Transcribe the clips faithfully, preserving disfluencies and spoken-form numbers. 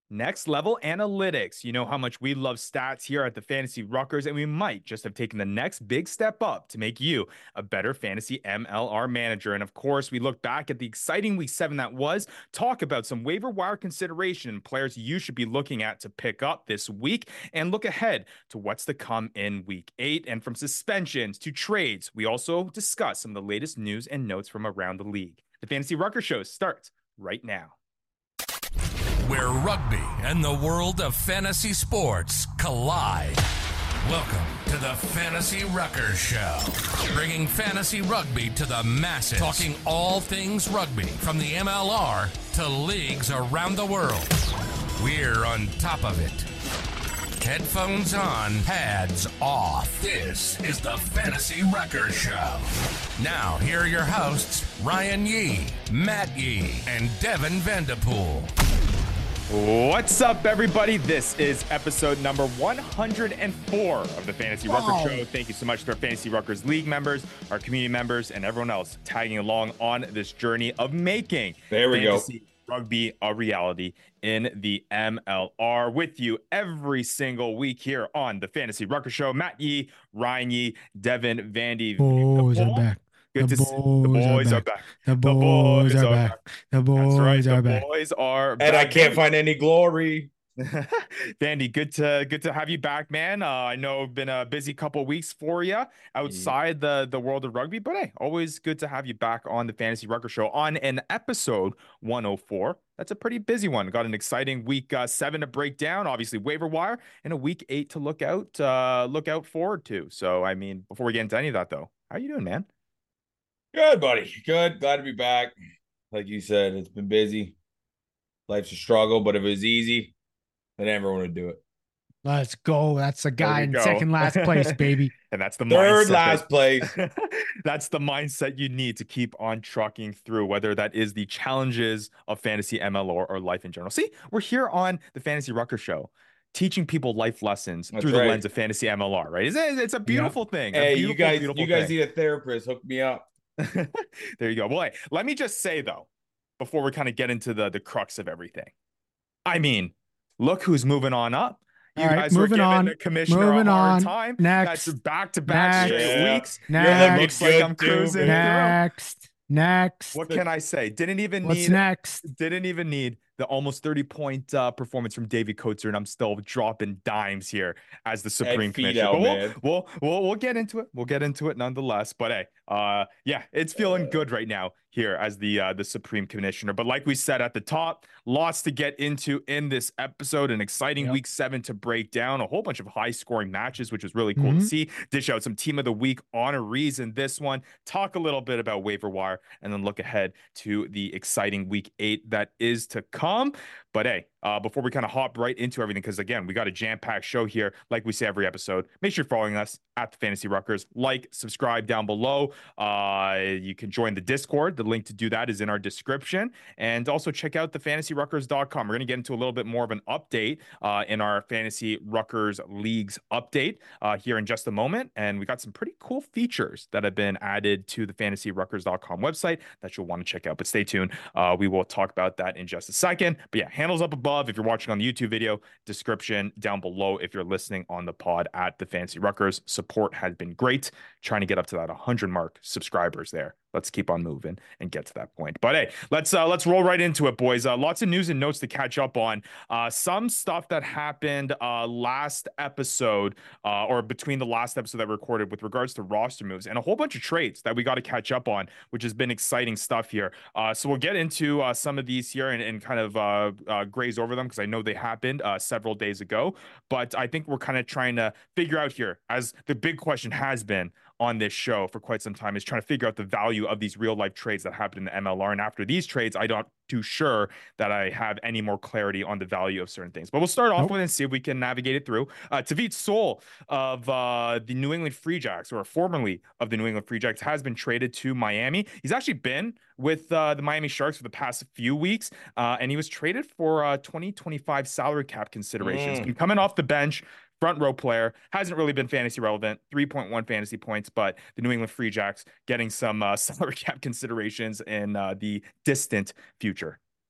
Next Level Analytics. You know how much we love stats here at the Fantasy Ruckers, and we might just have taken the next big step up to make you a better fantasy M L R manager. And of course, we look back at the exciting week seven that was, talk about some waiver wire consideration and players you should be looking at to pick up this week, and look ahead to what's to come in week eight. And from suspensions to trades, we also discuss some of the latest news and notes from around the league. The Fantasy Rucker Show starts right now. Where rugby and the world of fantasy sports collide. Welcome to the Fantasy Rucker Show, bringing fantasy rugby to the masses, talking all things rugby from the M L R to leagues around the world. We're on top of it. Headphones on, pads off. This is the Fantasy Rucker Show. Now, here are your hosts, Ryan Yee, Matt Yee, and Devin Vanderpool. What's up, everybody? This is episode number one hundred four of the Fantasy Wow. Rucker Show. Thank you so much to our Fantasy Ruckers League members, our community members, and everyone else tagging along on this journey of making There we fantasy go. rugby a reality in the M L R. With you every single week here on the Fantasy Rucker Show. Matt Yee, Ryan Yee, Devin Vandy. Boys are back. Good The to see the boys are boys are back. back. The boys are back. The That's boys right. are The back. boys are And I back. can't find any glory. Vandy, good to good to have you back, man. Uh, I know it's been a busy couple weeks for you outside the the world of rugby, but hey, always good to have you back on the Fantasy Rucker Show on an episode one oh four. That's a pretty busy one. Got an exciting week uh, seven to break down, obviously waiver wire, and a week eight to look out uh, look out forward to. So, I mean, before we get into any of that, though, how you doing, man? Good, buddy. Good. Glad to be back. Like you said, it's been busy. Life's a struggle, but if it was easy, then everyone would do it. Let's go. That's the There guy we in go. second last place, baby. And that's the Third mindset last that- place. That's the mindset you need to keep on trucking through, whether that is the challenges of fantasy M L R or life in general. See, we're here on the Fantasy Rucker Show, teaching people life lessons That's through the right. lens of fantasy M L R, right? It's, it's a beautiful thing. a Hey, beautiful, you guys, beautiful you guys thing. need a therapist. Hook me up. There you go. Well, hey, let me just say, though, before we kind of get into the, the crux of everything, I mean, look who's moving on up. You All right, guys were moving giving on, the commissioner moving a hard on. time. Next. That's back-to-back Next. straight Yeah. weeks. Next. Yeah, Look looks like good I'm too, cruising baby. through. Next. Next. What can I say? Didn't even What's need next? didn't even need the almost thirty point uh, performance from Davey Coates, and I'm still dropping dimes here as the Supreme feet Commissioner. out, But we'll, man. we'll we'll we'll get into it. We'll get into it nonetheless. But hey, uh, yeah, it's feeling good right now here as the uh, the Supreme Commissioner. But like we said at the top, lots to get into in this episode. An exciting Yep. week seven to break down. A whole bunch of high scoring matches, which is really cool to Mhm. see. Dish out some team of the week honorees in this one. Talk a little bit about waiver wire, and then look ahead to the exciting week eight that is to come. But hey, uh, before we kind of hop right into everything, because again, we got a jam-packed show here, like we say every episode. Make sure you're following us at the Fantasy Ruckers. Like, subscribe down below. Uh, you can join the Discord. The link to do that is in our description. And also check out the fantasy ruckers dot com. We're going to get into a little bit more of an update uh, in our Fantasy Ruckers Leagues update uh, here in just a moment. And we got some pretty cool features that have been added to the fantasy ruckers dot com website that you'll want to check out. But stay tuned. Uh, we will talk about that in just a second. But yeah, handles up above if you're watching on the YouTube video, description down below if you're listening on the pod at the Fantasy Ruckers. Support has been great. Trying to get up to that one hundred mark subscribers there. Let's keep on moving and get to that point. But hey, let's uh, let's roll right into it, boys. Uh, lots of news and notes to catch up on. Uh, some stuff that happened uh, last episode uh, or between the last episode that we recorded with regards to roster moves, and a whole bunch of trades that we got to catch up on, which has been exciting stuff here. Uh, so we'll get into uh, some of these here and, and kind of uh, uh, graze over them because I know they happened uh, several days ago. But I think we're kind of trying to figure out here, as the big question has been on this show for quite some time, is trying to figure out the value of these real life trades that happen in the M L R. And after these trades, I don't too sure that I have any more clarity on the value of certain things. But we'll start off Nope. with and see if we can navigate it through. Uh, Tavit Sol of uh, the New England Free Jacks, or formerly of the New England Free Jacks, has been traded to Miami. He's actually been with uh, the Miami Sharks for the past few weeks, uh, and he was traded for uh, twenty twenty-five salary cap considerations. Mm. Been coming off the bench, front row player, hasn't really been fantasy relevant, three point one fantasy points, but the New England Free Jacks getting some uh, salary cap considerations in uh, the distant future.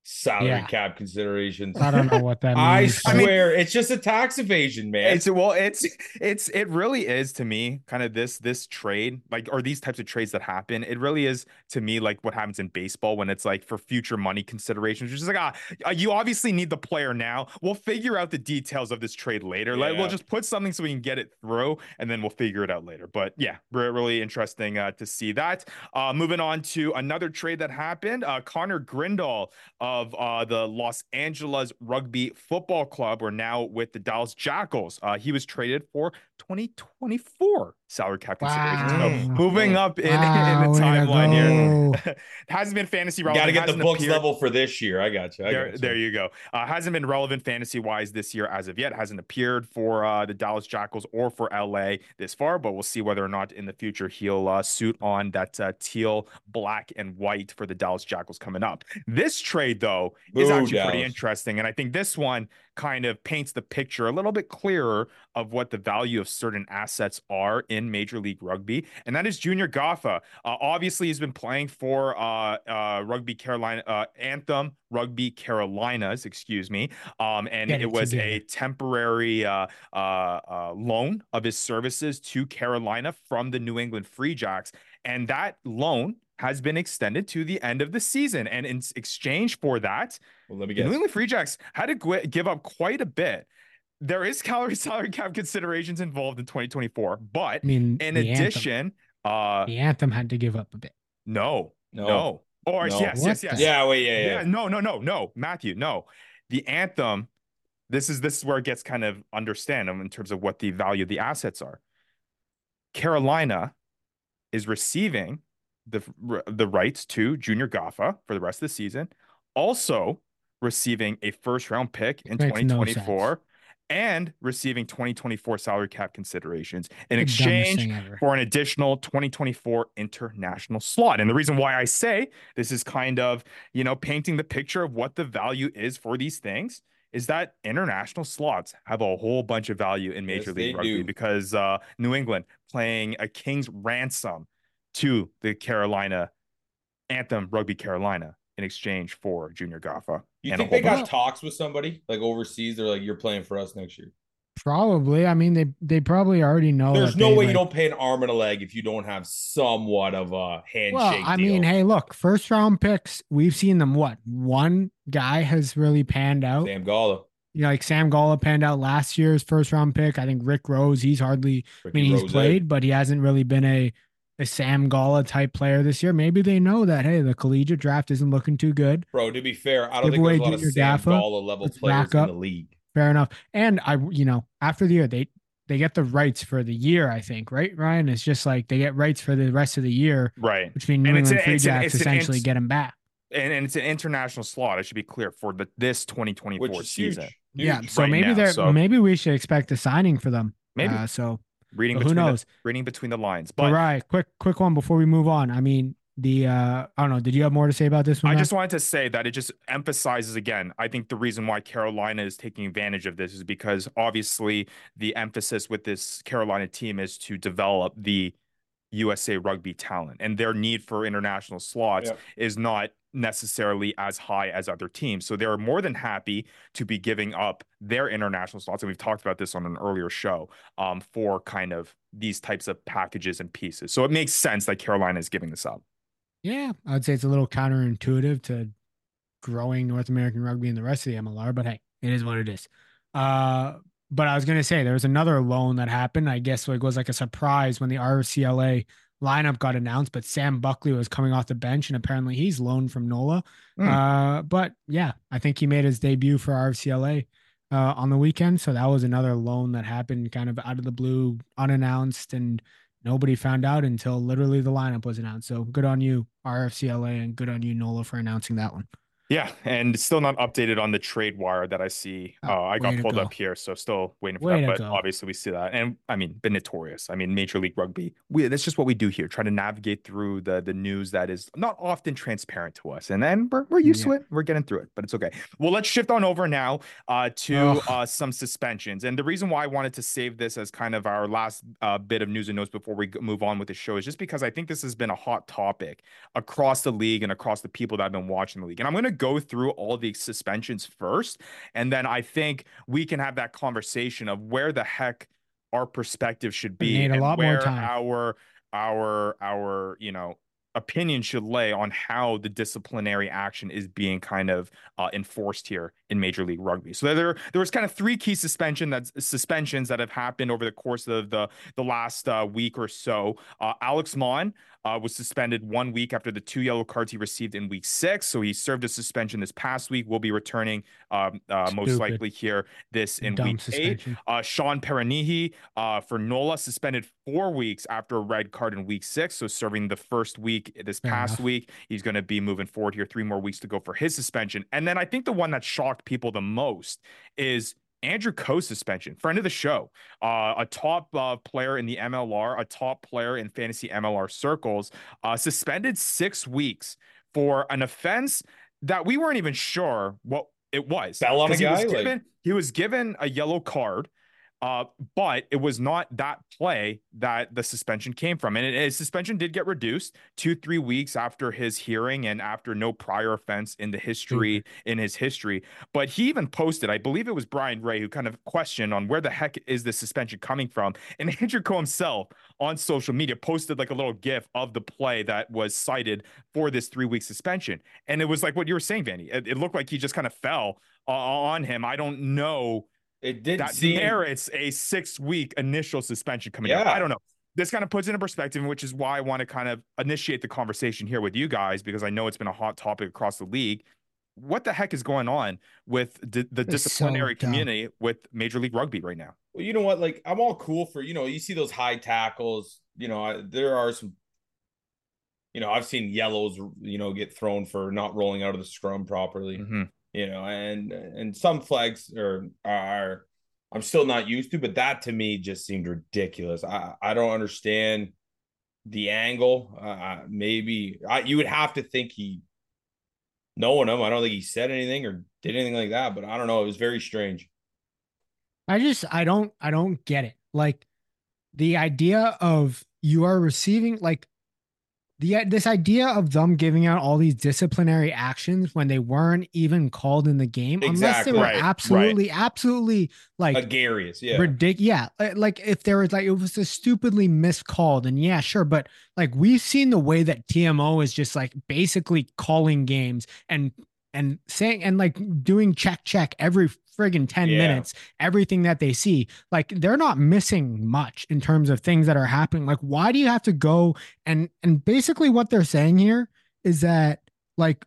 salary Yeah. cap considerations. I don't know what that I means. but- swear, it's just a tax evasion, man. It's well, it's it's it really is to me kind of this this trade like or these types of trades that happen. It really is to me like what happens in baseball when it's like for future money considerations. Which is like ah, uh, you obviously need the player now. We'll figure out the details of this trade later. Like Yeah. we'll just put something so we can get it through, and then we'll figure it out later. But yeah, re- really interesting uh, to see that. Uh, moving on to another trade that happened. Uh, Connor Grindal of uh, the Los Angeles Rugby Football Club are now with the Dallas Jackals. Uh, he was traded for twenty twenty-four salary cap considerations. So Wow. moving Mm. up in, Wow, in the way to timeline go. here. Hasn't been fantasy You relevant. got to get the hasn't books appeared- level for this year. I got you. I there, got you. there you go. Uh, hasn't been relevant fantasy wise this year as of yet. Hasn't appeared for uh, the Dallas Jackals or for L A this far, but we'll see whether or not in the future he'll uh, suit on that uh, teal, black, and white for the Dallas Jackals coming up. This trade, though, is Boo, actually pretty Dallas. interesting, and I think this one kind of paints the picture a little bit clearer of what the value of certain assets are in Major League Rugby, and that is Junior Gaffa. Uh, obviously, he's been playing for uh, uh, Rugby Carolina, uh, Anthem Rugby Carolinas, excuse me, um, and Get it it was together. a temporary uh, uh, uh, loan of his services to Carolina from the New England Free Jacks, and that loan has been extended to the end of the season, and in exchange for that, Well, let me the guess. New England Free Jacks had to gwi- give up quite a bit. There is calorie salary cap considerations involved in twenty twenty-four, but I mean, in the addition, anthem, uh, the anthem had to give up a bit. no, No. no, or No. yes, What yes, yes, the- Yeah, wait, yeah, yeah, yeah. no, no, no, no, Matthew, no. The anthem, this is this is where it gets kind of understand in terms of what the value of the assets are. Carolina is receiving the the rights to Junior Gaffa for the rest of the season, also receiving a first round pick in Makes no twenty twenty-four sense. and receiving twenty twenty-four salary cap considerations in The dumbest exchange thing ever. for an additional twenty twenty-four international slot. And the reason why I say this is kind of, you know, painting the picture of what the value is for these things is that international slots have a whole bunch of value in Major Yes, League they Rugby do. because uh, New England playing a king's ransom to the Carolina Anthem Rugby Carolina in exchange for Junior Gaffa. You and a think they whole got bunch- talks with somebody like overseas? They're like, you're playing for us next year. Probably. I mean, they they probably already know. There's that no they, way like- you don't pay an arm and a leg if you don't have somewhat of a handshake Well, I deal. mean, hey, look, first round picks, we've seen them. What one guy has really panned out? Sam Gala. You know, like Sam Gala panned out last year's first round pick. I think Rick Rose, he's hardly. I mean, he's Rose. played, but he hasn't really been a a Sam Gala type player this year. Maybe they know that hey, the collegiate draft isn't looking too good. Bro, to be fair, I don't Give think there's away a lot of Junior Sam Gaffa. Gala level Let's players rack in up. the league. Fair enough. And I, you know, after the year, they they get the rights for the year. I think, right, Ryan? It's just like they get rights for the rest of the year, Right. which means New And it's England an- Free it's an- Jacks it's an essentially ins- get him back. And, and it's an international slot. I should be clear for the this twenty twenty-four Which is huge. season. Yeah, Huge. so right maybe now, they're so- maybe we should expect a signing for them. Maybe. Uh, so, Reading but who between knows? The, reading between the lines. But But right, quick quick one before we move on. I mean, the uh, I don't know. Did you have more to say about this one? I Matt? just wanted to say that it just emphasizes again. I think the reason why Carolina is taking advantage of this is because obviously the emphasis with this Carolina team is to develop the U S A rugby talent, and their need for international slots Yep. is not necessarily as high as other teams. So they're more than happy to be giving up their international slots. And we've talked about this on an earlier show um, for kind of these types of packages and pieces. So it makes sense that Carolina is giving this up. Yeah, I'd say it's a little counterintuitive to growing North American rugby and the rest of the M L R, but hey, it is what it is. Uh, but I was gonna say there was another loan that happened. I guess it was like a surprise when the R C L A lineup got announced, but Sam Buckley was coming off the bench and apparently he's loaned from NOLA. Hmm. Uh, but yeah, I think he made his debut for R C L A uh, on the weekend. So that was another loan that happened kind of out of the blue, unannounced, and nobody found out until literally the lineup was announced. So good on you, R F C L A, and good on you, NOLA, for announcing that one. Yeah, and still not updated on the trade wire that I see. Oh, Uh, I way got to pulled go. up here, so still waiting for Way that. to But go. obviously, we see that, and I mean, been notorious. I mean, Major League Rugby. We that's just what we do here. Try to navigate through the the news that is not often transparent to us, and then we're we're used to Yeah. it. We're getting through it, but it's okay. Well, let's shift on over now uh, to Ugh. uh, some suspensions. And the reason why I wanted to save this as kind of our last uh, bit of news and notes before we g- move on with the show is just because I think this has been a hot topic across the league and across the people that have been watching the league. And I'm going to go through all the suspensions first, and then I think we can have that conversation of where the heck our perspective should We be need a and lot more where time. our our our you know opinion should lay on how the disciplinary action is being kind of uh, enforced here in Major League Rugby. So there there was kind of three key suspension that's suspensions that have happened over the course of the the last uh, week or so. Uh, Alex Mon uh, was suspended one week after the two yellow cards he received in week six. So he served a suspension this past week. Will be returning um, uh, most Stupid. likely here this in Dumb week suspension. eight. Uh, Sean Peranihi uh, for Nola suspended four weeks after a red card in week six. So serving the first week this Fair past enough. week. He's going to be moving forward here. Three more weeks to go for his suspension. And then I think the one that shocked people the most is Andrew Coe's suspension, friend of the show, uh, a top uh, player in the M L R, a top player in fantasy M L R circles, uh, suspended six weeks for an offense that we weren't even sure what it was. Fell on a He was guy, like- given, he was given a yellow card. Uh, but it was not that play that the suspension came from. And it, his suspension did get reduced two, three weeks after his hearing and after no prior offense in the history, in his history. But he even posted, I believe it was Brian Ray, who kind of questioned on where the heck is the suspension coming from. And Andrew Coe himself on social media posted like a little gif of the play that was cited for this three-week suspension. And it was like what you were saying, Vanny. It, it looked like he just kind of fell uh, on him. I don't know. It did That seem merits a six-week initial suspension coming Yeah. up. I don't know. This kind of puts it in perspective, which is why I want to kind of initiate the conversation here with you guys, because I know it's been a hot topic across the league. What the heck is going on with di- the It's disciplinary so dumb. community with Major League Rugby right now? Well, you know what? Like, I'm all cool for, you know, you see those high tackles. You know, I, there are some, you know, I've seen yellows, you know, get thrown for not rolling out of the scrum properly. Mm-hmm. You know, and and some flags are are I'm still not used to, but that to me just seemed ridiculous. I I don't understand the angle. Uh, maybe I, you would have to think he, knowing him, I don't think he said anything or did anything like that. But I don't know. It was very strange. I just I don't I don't get it. Like the idea of you are receiving like the this idea of them giving out all these disciplinary actions when they weren't even called in the game, unless Exactly. they were Right, right. absolutely, absolutely like Agarious, yeah. ridiculous. Yeah, li- like if there was like it was a stupidly miscalled, and yeah, sure, but like we've seen the way that T M O is just like basically calling games and and saying and like doing check check every friggin' ten Yeah. minutes, everything that they see. Like they're not missing much in terms of things that are happening. Like, why do you have to go and and basically what they're saying here is that like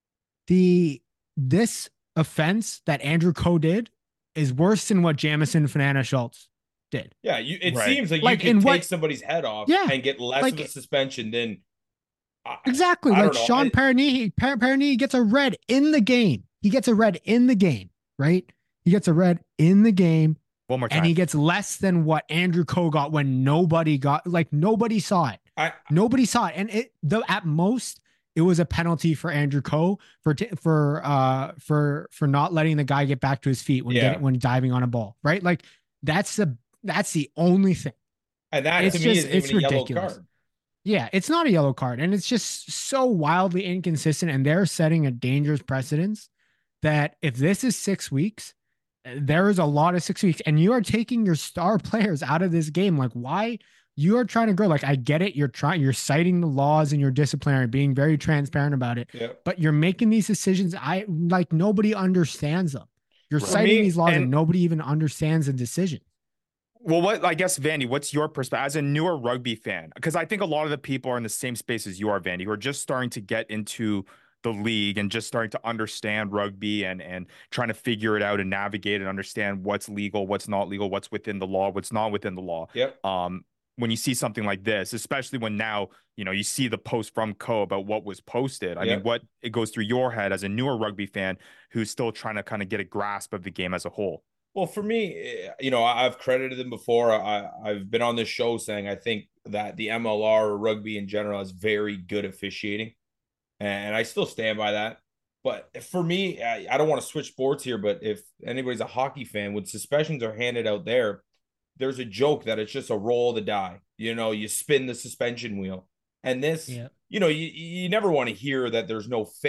the this offense that Andrew Coe did is worse than what Jamison Fanana Schultz did. Yeah, you. It Right. seems like, Like, you in can what- take somebody's head off Yeah, and get less like- of a suspension than I- Exactly. I Like don't know. Sean I- Pernihi, per- Pernihi gets a red in the game. He gets a red in the game, right? He gets a red in the game, One more time. and he gets less than what Andrew Coe got when nobody got, like nobody saw it. I Nobody saw it, and it the at most it was a penalty for Andrew Coe for t- for uh for for not letting the guy get back to his feet when Yeah. getting, when diving on a ball, right? Like that's the that's the only thing. and that It's to me just- is it's even a yellow ridiculous. card. Yeah, it's not a yellow card, and it's just so wildly inconsistent, and they're setting a dangerous precedence that if this is six weeks, uh, there is a lot of six weeks, and you are taking your star players out of this game. Like, why? You are trying to grow. Like, I get it. You're trying. You're citing the laws and your disciplinary, being very transparent about it. Yeah. But you're making these decisions. I like nobody understands them. You're For citing me, these laws, and, and- nobody even understands the decision. Well, what I guess, Vandy, what's your perspective as a newer rugby fan? Because I think a lot of the people are in the same space as you are, Vandy, who are just starting to get into the league and just starting to understand rugby and and trying to figure it out and navigate and understand what's legal, what's not legal, what's within the law, what's not within the law. Yep. Um, when you see something like this, especially when now you know you see the post from Coe about what was posted. I Yep. mean, what it goes through your head as a newer rugby fan who's still trying to kind of get a grasp of the game as a whole. Well, for me, eh, you know, I- I've credited them before. I, I've been on this show saying I think that the M L R or rugby in general is very good officiating, and I still stand by that. But for me, I, I don't want to switch sports here, but if anybody's a hockey fan, when suspensions are handed out there, there's a joke that it's just a roll of the die. You know, you spin the suspension wheel, and this, Yeah. you know, you you never want to hear that there's no faith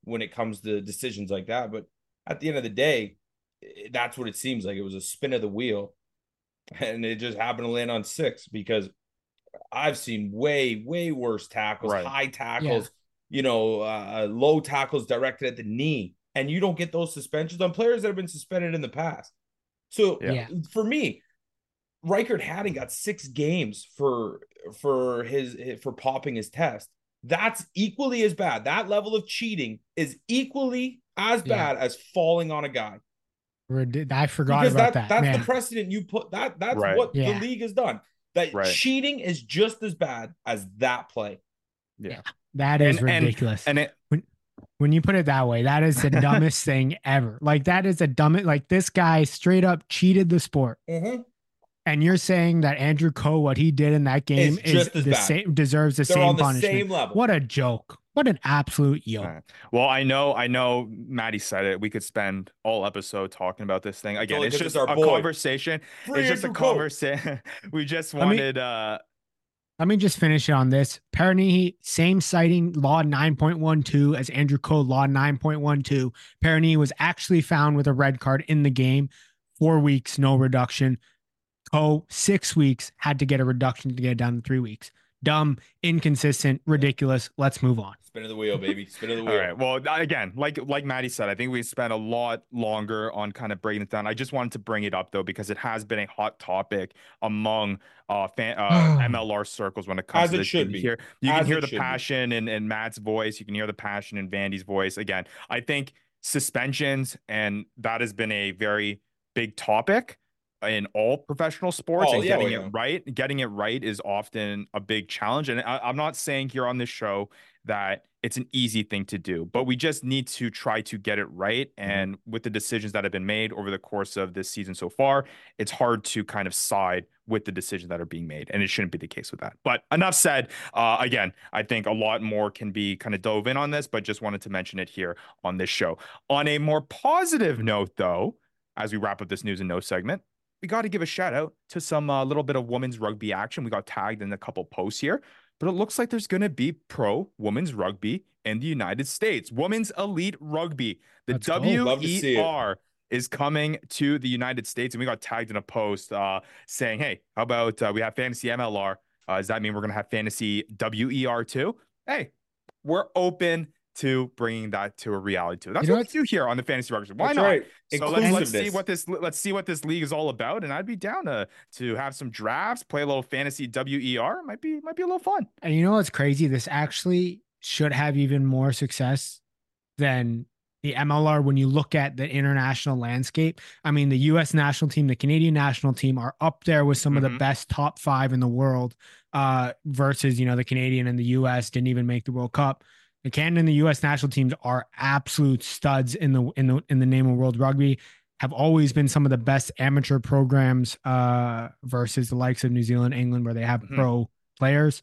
when it comes to decisions like that. But at the end of the day, that's what it seems like. It was a spin of the wheel, and it just happened to land on six, because I've seen way, way worse tackles, Right. high tackles, yeah. you know, uh, low tackles directed at the knee, and you don't get those suspensions on players that have been suspended in the past. So yeah. for me, Reichard Haddon got six games for for his for popping his test. That's equally as bad. That level of cheating is equally as bad yeah. as falling on a guy. I forgot because about that. that. That's Man. the precedent you put. That that's right. what yeah. the league has done. That right. cheating is just as bad as that play. Yeah, yeah. that is and, ridiculous. And, and it, when, when you put it that way, that is the dumbest thing ever. Like that is the dumbest. Like this guy straight up cheated the sport. Mm-hmm. And you're saying that Andrew Coe, what he did in that game, is the bad. same, deserves the They're same on the punishment. Same level. What a joke! What an absolute yoke. Right. Well, I know, I know. Maddie said it. We could spend all episode talking about this thing again. It's just it's a boy. conversation. Free it's just Andrew a conversation. We just wanted. Let me, uh let me just finish it on this. Perony, same citing, law nine point one two as Andrew Coe, law nine point one two. Perony was actually found with a red card in the game. Four weeks, no reduction. Coe, six weeks, had to get a reduction to get it down to three weeks. Dumb, inconsistent, ridiculous. Let's move on. Spin of the wheel, baby. Spin of the wheel. All right. Well, again, like like Maddie said, I think we spent a lot longer on kind of breaking it down. I just wanted to bring it up though, because it has been a hot topic among uh, fan, uh M L R circles when it comes As to it this. should you be. Hear, you As can hear it the should passion in, in Matt's voice. You can hear the passion in Vandy's voice. Again, I think suspensions, and that has been a very big topic in all professional sports, oh, and yeah, getting well, it yeah. right, getting it right is often a big challenge. And I, I'm not saying here on this show that it's an easy thing to do, but we just need to try to get it right. And mm-hmm. with the decisions that have been made over the course of this season so far, it's hard to kind of side with the decisions that are being made. And it shouldn't be the case with that. But enough said. Uh, again, I think a lot more can be kind of dove in on this, but just wanted to mention it here on this show. On a more positive note, though, as we wrap up this news and notes segment, we got to give a shout out to some uh, little bit of women's rugby action. We got tagged in a couple posts here, but it looks like there's going to be pro women's rugby in the United States. Women's Elite Rugby, the Let's W E R, is coming to the United States. And we got tagged in a post uh, saying, hey, how about uh, we have Fantasy M L R? Uh, does that mean we're going to have Fantasy W E R too? Hey, we're open to bringing that to a reality too. That's you know what we do here on the Fantasy Rugby. Why That's not? Right. So let's, let's see what this let's see what this league is all about. And I'd be down to to have some drafts, play a little fantasy W E R. Might be might be a little fun. And you know what's crazy? This actually should have even more success than the M L R when you look at the international landscape. I mean, the U S national team, the Canadian national team are up there with some mm-hmm. of the best top five in the world. Uh, versus you know the Canadian and the U S didn't even make the World Cup. The Canada and the U S national teams are absolute studs in the in the in the name of World Rugby. Have always been some of the best amateur programs uh, versus the likes of New Zealand, England, where they have mm-hmm. pro players,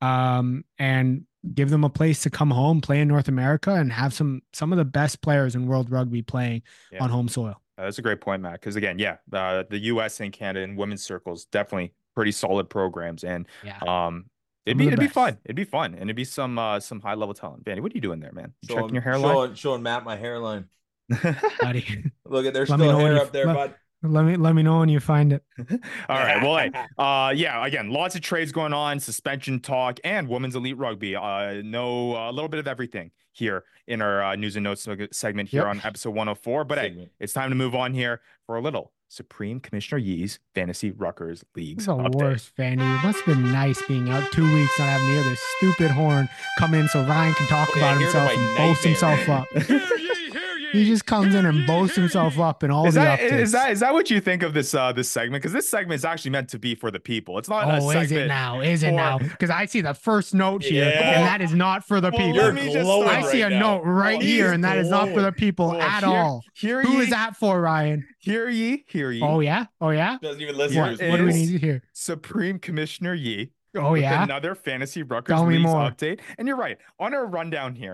um, and give them a place to come home, play in North America, and have some some of the best players in World Rugby playing yeah. on home soil. Uh, that's a great point, Matt. Because again, yeah, uh, the U S and Canada in women's circles definitely pretty solid programs, and yeah. um. It'd be it'd be fun. It'd be fun, and it'd be some uh, some high level talent. Vanny, what are you doing there, man? You showing, checking your hairline? Showing, showing Matt my hairline. Look at there's let still hair you, up there, let, bud. Let me let me know when you find it. All right. Well, hey, uh, yeah. Again, lots of trades going on, suspension talk, and women's elite rugby. Uh, know a little bit of everything here in our uh, news and notes segment here yep. on episode one oh four. But segment. hey, it's time to move on here for a little Supreme Commissioner Yee's Fantasy Ruckers Leagues. The update. Worst, Fanny. It must have been nice being out two weeks not having to hear this stupid horn come in so Ryan can talk about himself and boast himself up. He just comes in and boasts himself up in all is the that, updates. Is that is that what you think of this uh, this segment? Because this segment is actually meant to be for the people. It's not. Oh, a segment is it now? Is it for... now? Because I see the first note here, yeah. and that is not for the well, people. You're glowing I see right a now. note right oh, here, and that glowing. is not for the people well, at hear, all. Hear Who ye, is that for, Ryan? Hear ye, hear ye. Oh yeah, oh yeah. Doesn't even listen. What, to what do we need to hear? Supreme Commissioner Yee. Oh with yeah. Another Fantasy Ruckers Tell me Leagues more. update. And you're right. On our rundown here,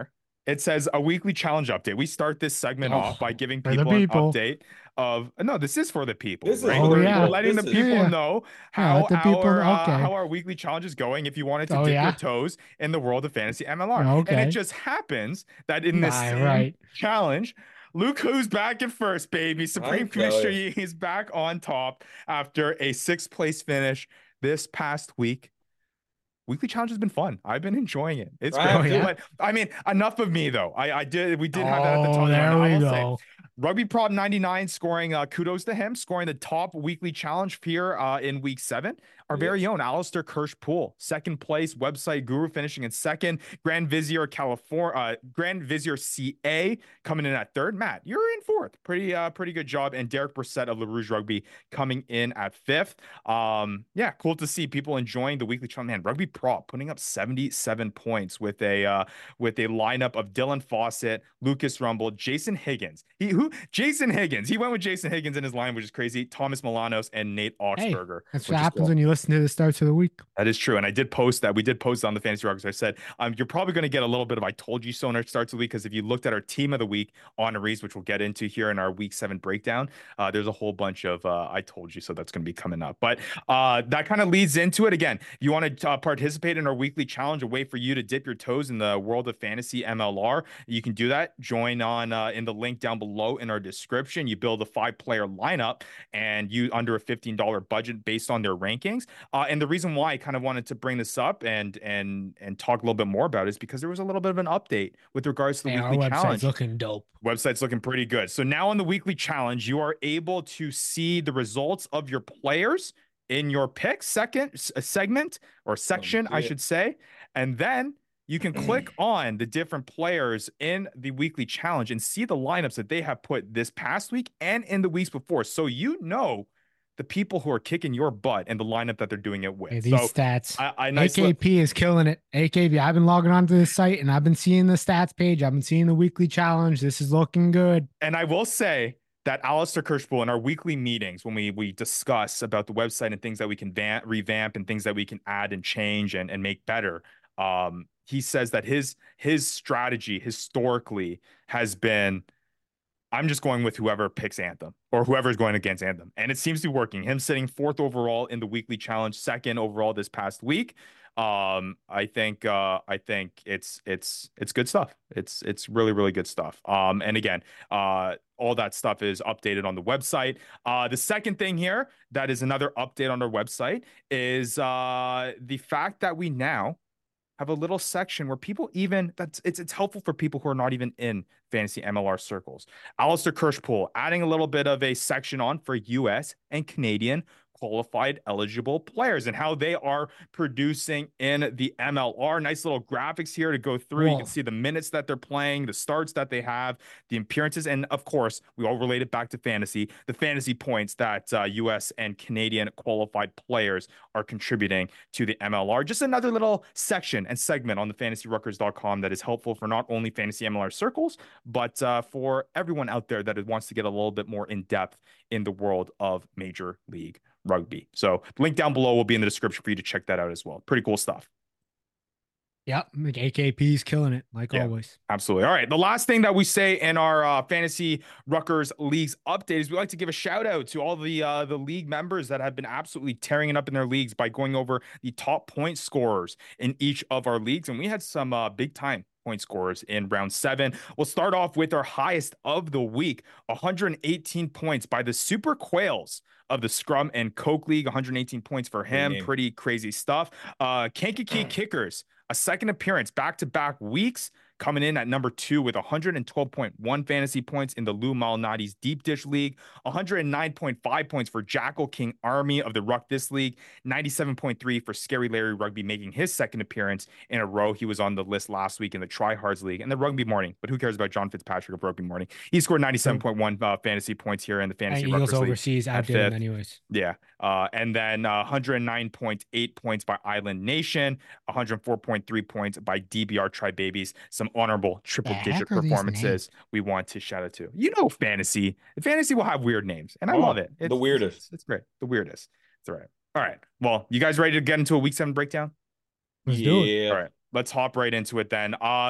It says a weekly challenge update. We start this segment Oh, off by giving for the people an people. update of no, this is for the people, This is right? for the We're, yeah. we're people. letting This the is- people Yeah. know Yeah, how let the people our know. uh, Okay. how our weekly challenge is going if you wanted to Oh, dip yeah? your toes in the world of fantasy M L R. Okay. And it just happens that in this Nah, same right. challenge, Luke who's back at first, baby. Supreme I tell Commissioner you. Yi is back on top after a sixth place finish this past week. Weekly challenge has been fun. I've been enjoying it. It's I great. have Oh, yeah? But I mean, enough of me though. I, I did we did have that at the top Oh, of the there run. I we will say go. Rugby Prop ninety-nine scoring uh, kudos to him, scoring the top weekly challenge here uh, in week seven. Our Yes. very own Alistair Kirsch-Poole, second place, website guru finishing in second. Grand Vizier California, uh, Grand Vizier C A coming in at third. Matt, you're in fourth. Pretty, uh, pretty good job. And Derek Brissett of LaRouge Rugby coming in at fifth. Um, yeah, cool to see people enjoying the weekly challenge. Man, Rugby Prop putting up seventy-seven points with a uh, with a lineup of Dylan Fawcett, Lucas Rumble, Jason Higgins. He who Jason Higgins. He went with Jason Higgins in his line, which is crazy. Thomas Milanos and Nate Hey, Oxberger. that's which what is happens cool. when you listen to the starts of the week. That is true. And I did post that. We did post on the Fantasy Rockers. I said, um, you're probably going to get a little bit of I told you so in our starts of the week, because if you looked at our team of the week honorees, which we'll get into here in our week seven breakdown, uh, there's a whole bunch of uh, I told you so that's going to be coming up. But uh, that kind of leads into it. Again, you want to uh, participate in our weekly challenge, a way for you to dip your toes in the world of fantasy M L R. You can do that. Join on uh, in the link down below in our description. You build a five player lineup and you under a fifteen dollar budget based on their rankings. Uh, and the reason why I kind of wanted to bring this up and and and talk a little bit more about it is because there was a little bit of an update with regards to the Hey, our weekly website's challenge. looking dope. Website's looking pretty good. So now on the weekly challenge, you are able to see the results of your players in your pick second a segment or section, I see it. should say, and then you can click on the different players in the weekly challenge and see the lineups that they have put this past week and in the weeks before. So you know the people who are kicking your butt and the lineup that they're doing it with. Hey, these so stats. I, I nice A K P is killing it. A K P, I've been logging onto this site and I've been seeing the stats page. I've been seeing the weekly challenge. This is looking good. And I will say that Alistair Kirsch-Poole in our weekly meetings, when we we discuss about the website and things that we can va- revamp and things that we can add and change and, and make better, um, he says that his his strategy historically has been, I'm just going with whoever picks Anthem or whoever's going against Anthem. And it seems to be working. Him sitting fourth overall in the weekly challenge, second overall this past week. Um, I think uh, I think it's it's it's good stuff. It's it's really, really good stuff. Um, and again, uh, all that stuff is updated on the website. Uh, the second thing here that is another update on our website is uh, the fact that we now have a little section where people even that's it's it's helpful for people who are not even in fantasy M L R circles. Alistair Kirsch-Poole adding a little bit of a section on for U S and Canadian qualified eligible players and how they are producing in the M L R. Nice little graphics here to go through. Whoa. You can see the minutes that they're playing, the starts that they have, the appearances, and of course, we all relate it back to fantasy, the fantasy points that uh, U S and Canadian qualified players are contributing to the M L R. Just another little section and segment on the fantasy ruckers dot com that is helpful for not only fantasy M L R circles, but uh, for everyone out there that wants to get a little bit more in depth in the world of Major League Rugby. So link down below will be in the description for you to check that out as well. Pretty cool stuff. Yep. Like A K P's killing it, like Yeah. always. Absolutely. All right. The last thing that we say in our uh, fantasy Ruckers leagues update is we like to give a shout out to all the uh, the league members that have been absolutely tearing it up in their leagues by going over the top point scorers in each of our leagues. And we had some uh, big time point scorers in round seven. We'll start off with our highest of the week, one hundred eighteen points by the Super Quails of the Scrum and Coke League. one hundred eighteen points for him. name. Pretty crazy stuff. Uh, Kankakee Kickers, a second appearance back-to-back weeks, coming in at number two with one hundred twelve point one fantasy points in the Lou Malnati's Deep Dish League, one hundred nine point five points for Jackal King Army of the Ruck This League, ninety-seven point three for Scary Larry Rugby, making his second appearance in a row. He was on the list last week in the Tryhards League and the Rugby Morning, but who cares about John Fitzpatrick of Rugby Morning? He scored ninety-seven point one uh, fantasy points here in the And Fantasy Eagles Ruckers League. overseas at outdid him fifth. anyways. Yeah. Uh, and then uh, one hundred nine point eight points by Island Nation, one hundred four point three points by D B R Tri Babies. Some honorable triple The heck digit are these performances we want to shout out to. You know, fantasy. Fantasy will have weird names, and I Oh, love it. the It's, weirdest. It's, it's great. The weirdest. It's all right. All right. Well, you guys ready to get into a week seven breakdown? Let's do it. Yeah. All right. Let's hop right into it then. Uh,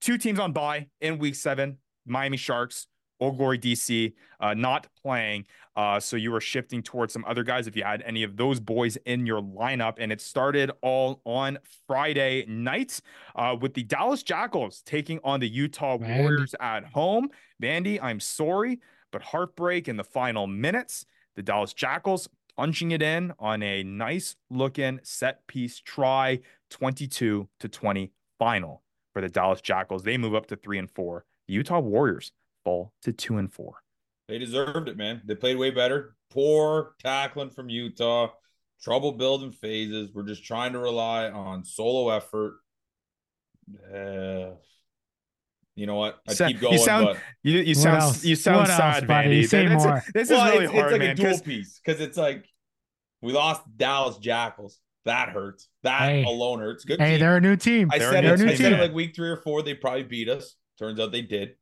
two teams on bye in week seven, Miami Sharks, Old Glory D C, uh, not playing. Uh, so you were shifting towards some other guys if you had any of those boys in your lineup. And it started all on Friday night uh, with the Dallas Jackals taking on the Utah Vandy. Warriors at home. Vandy, I'm sorry, but heartbreak in the final minutes. The Dallas Jackals punching it in on a nice looking set piece try, twenty-two to twenty final for the Dallas Jackals. They move up to three and four. The Utah Warriors fall to two and four. They deserved it, man. They played way better. Poor tackling from Utah. Trouble building phases. We're just trying to rely on solo effort. Uh, you know what? I Sa- keep going, you sound, but you, you What sound else? you sound What else, sad, buddy? Vandy. Say This- more. This is well, really it's, hard, it's like man. a dual 'cause- piece because it's like we lost Dallas Jackals. That hurts. That Hey. alone hurts. Good Hey, team. they're a new team. I They're said a it. new I team. said it like week three or four. They probably beat us. Turns out they did.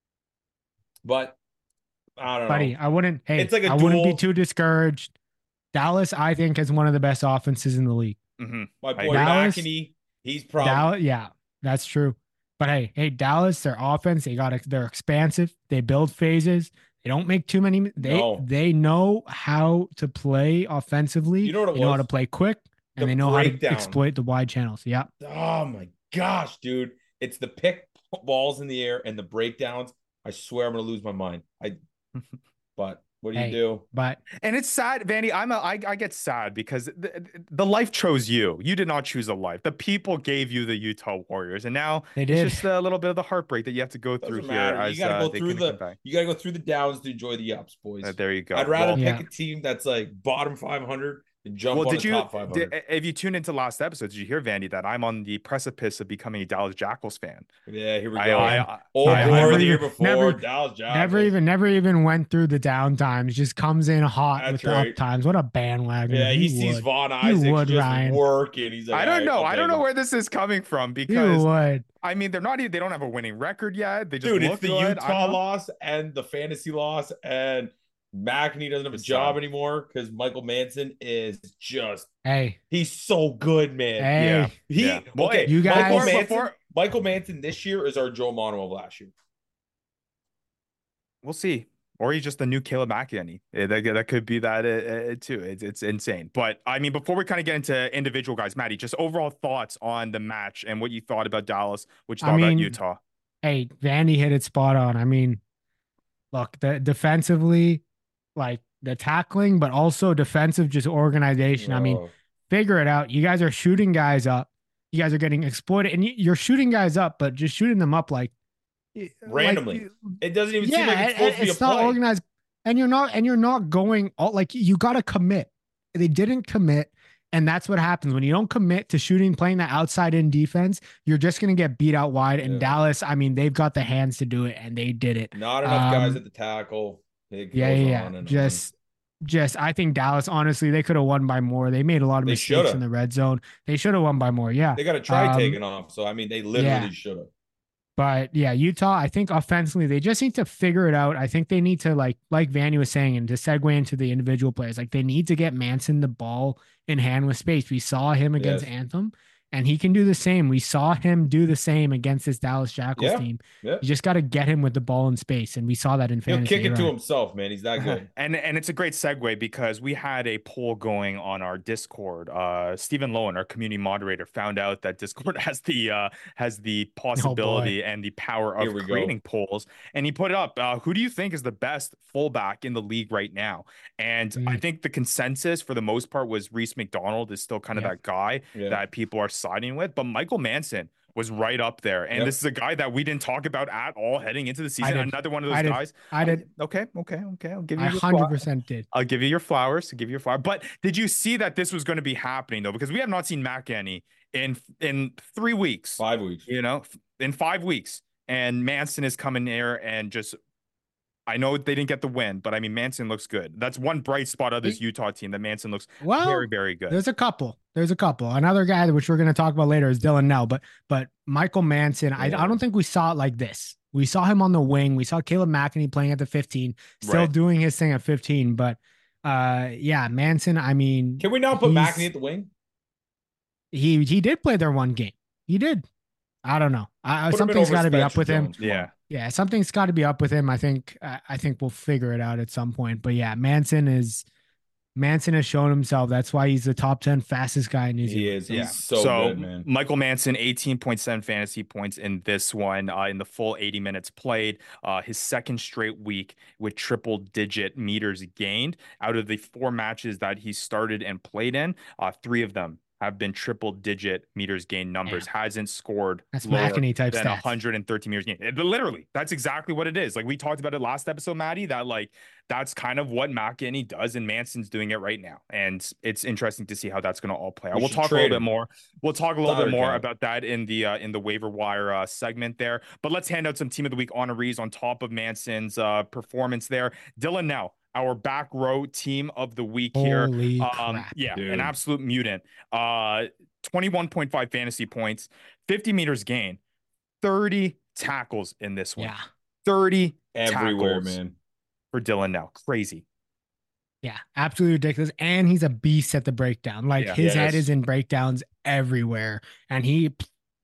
But I don't Buddy, know. I wouldn't. Hey, It's like a I wouldn't be dual- too discouraged. Dallas, I think, is one of the best offenses in the league. Mhm. My I- boy Dallas- McEnany, he's probably Dallas, yeah, that's true. But hey, hey, Dallas, their offense, they got they're expansive. They build phases. They don't make too many. They No. they know how to play offensively. You know what it they know how was? to play quick, and The they know how to breakdown. exploit the wide channels. Yeah, Oh my gosh, dude. It's the pick balls in the air and the breakdowns. I swear I'm gonna lose my mind. I but what do you Hey. do? but And it's sad, Vandy. I'm a, I, I get sad because the, the life chose you. You did not choose a life. The people gave you the Utah Warriors, and now they it's did. just a little bit of the heartbreak that you have to go through Doesn't here. matter. As, You gotta uh, go they through couldn't come the back. you gotta go through the downs to enjoy the ups, boys. Uh, there you go. I'd rather Well, Yeah. pick a team that's like bottom five hundred than jump well, on did the you? top five hundred. Did, if you tuned into last episode, did you hear, Vandy, that I'm on the precipice of becoming a Dallas Jackals fan? Yeah, here we I, go. I, I, Old I- I Glory never the year even- before, never- Dallas Jackals. Never even, never even went through the down times. Just comes in hot That's with the right. up times. What a bandwagon! Yeah, he You sees would. Vaughn Isaac would, just Ryan. working. He's like, I don't "All right, know. I'll I don't take know him." where this is coming from You because would. I mean they're not even they don't have a winning record yet. They just Dude, look it's the good. I Utah don't know. loss and the fantasy loss, and McEnany doesn't have a It's job sad. anymore because Michael Manson is just Hey, he's so good, man. hey. Yeah. He Yeah. Well, okay. you guys- Michael Before- Manson, before- Michael Manson this year is our Joe Mono of last year. We'll see. Or he's just the new Caleb McEnany. Eh, That, that could be that uh, uh, too. It's it's insane. But I mean, before we kind of get into individual guys, Maddie, just overall thoughts on the match and what you thought about Dallas, what you I thought about mean, Utah. Hey, Vandy hit it spot on. I mean, look, the defensively, like the tackling, but also defensive, just organization. I mean, Oh, figure it out. You guys are shooting guys up. You guys are getting exploited, and y- you're shooting guys up, but just shooting them up like like- randomly. It doesn't even yeah, seem like it's and- supposed and to be a it's not play. organized, and you're not, and you're not going all like you got to commit. They didn't commit, and that's what happens when you don't commit to shooting, playing that outside in defense. You're just gonna get beat out wide. And Yeah. Dallas, I mean, they've got the hands to do it, and they did it. Not enough guys Um, at the tackle. It Yeah, goes yeah, on yeah. and on. Just, just I think Dallas. Honestly, they could have won by more. They made a lot of They mistakes shoulda. in the red zone. They should have won by more. Yeah, They got a try Um, taken off. So I mean, they literally yeah. should have. but yeah, Utah. I think offensively, they just need to figure it out. I think they need to like, like Vanny was saying, and to segue into the individual players, like they need to get Manson the ball in hand with space. We saw him against Yes. Anthem, and he can do the same. We saw him do the same against this Dallas Jackals Yeah. team. Yeah. You just got to get him with the ball in space, and we saw that in He'll fantasy. kick it You're to right. himself, man. He's that good. And and it's a great segue because we had a poll going on our Discord. Uh, Stephen Lowen, our community moderator, found out that Discord has the uh, has the possibility and the power Here of we go. creating polls, and he put it up. Uh, who do you think is the best fullback in the league right now? And I Mm. think the consensus for the most part was Reese McDonald is still kind of Yeah. that guy Yeah. that people are siding with, but Michael Manson was right up there. And Yep. this is a guy that we didn't talk about at all heading into the season. did. Another one of those I did. guys. I did. Okay, okay, okay. I'll give you I your hundred flaw- percent did. I'll give you your flowers. Give you your flower. But did you see that this was going to be happening though? Because we have not seen McEnany in in three weeks. Five weeks. You know, in five weeks, and Manson is coming here and just. I know they didn't get the win, but I mean Manson looks good. That's one bright spot of this He- Utah team. That Manson looks Well, very, very good. There's a couple. There's a couple. Another guy which we're going to talk about later is Dylan Nell, but but Michael Manson, I, Yeah. I don't think we saw it like this. We saw him on the wing. We saw Caleb McEnany playing at the fifteen, still Right. doing his thing at fifteen. But uh, yeah, Manson. I mean, Can we now put he's- McEnany at the wing? he he did play their one game. He did. I don't know. I, Put him in something's over got to be up Spencer with him. Jones. Come Yeah. on. Yeah, something's got to be up with him. I think. I I think we'll figure it out at some point. But yeah, Manson is Manson has shown himself. That's why he's the top ten fastest guy in New He Zealand. is. So, He's Yeah. so, So good, man. Michael Manson, eighteen point seven fantasy points in this one, uh, in the full eighty minutes played. Uh, his second straight week with triple digit meters gained. Out of the four matches that he started and played in, uh, three of them have been triple digit meters gained numbers. Damn. Hasn't scored That's lower McEnany type than stats. one hundred thirteen meters gained. It- literally, that's exactly what it is. Like we talked about it last episode, Maddie, that like that's kind of what McEnany does, and Manson's doing it right now. And it's interesting to see how that's going to all play out. We We'll should talk a little trade bit him. more. We'll talk a little Salary bit more cap. about that in the uh, in the waiver wire uh, segment there. But let's hand out some team of the week honorees on top of Manson's uh, performance there. Dylan, now our back row team of the week here. Holy Um, crap. yeah, Dude. an absolute mutant. Uh, twenty-one point five fantasy points, fifty meters gain, thirty tackles in this one. Yeah. thirty Everywhere, tackles man. for Dylan now. Crazy. Yeah, absolutely ridiculous. And he's a beast at the breakdown. Like Yeah. his Yes. head is in breakdowns everywhere. And he,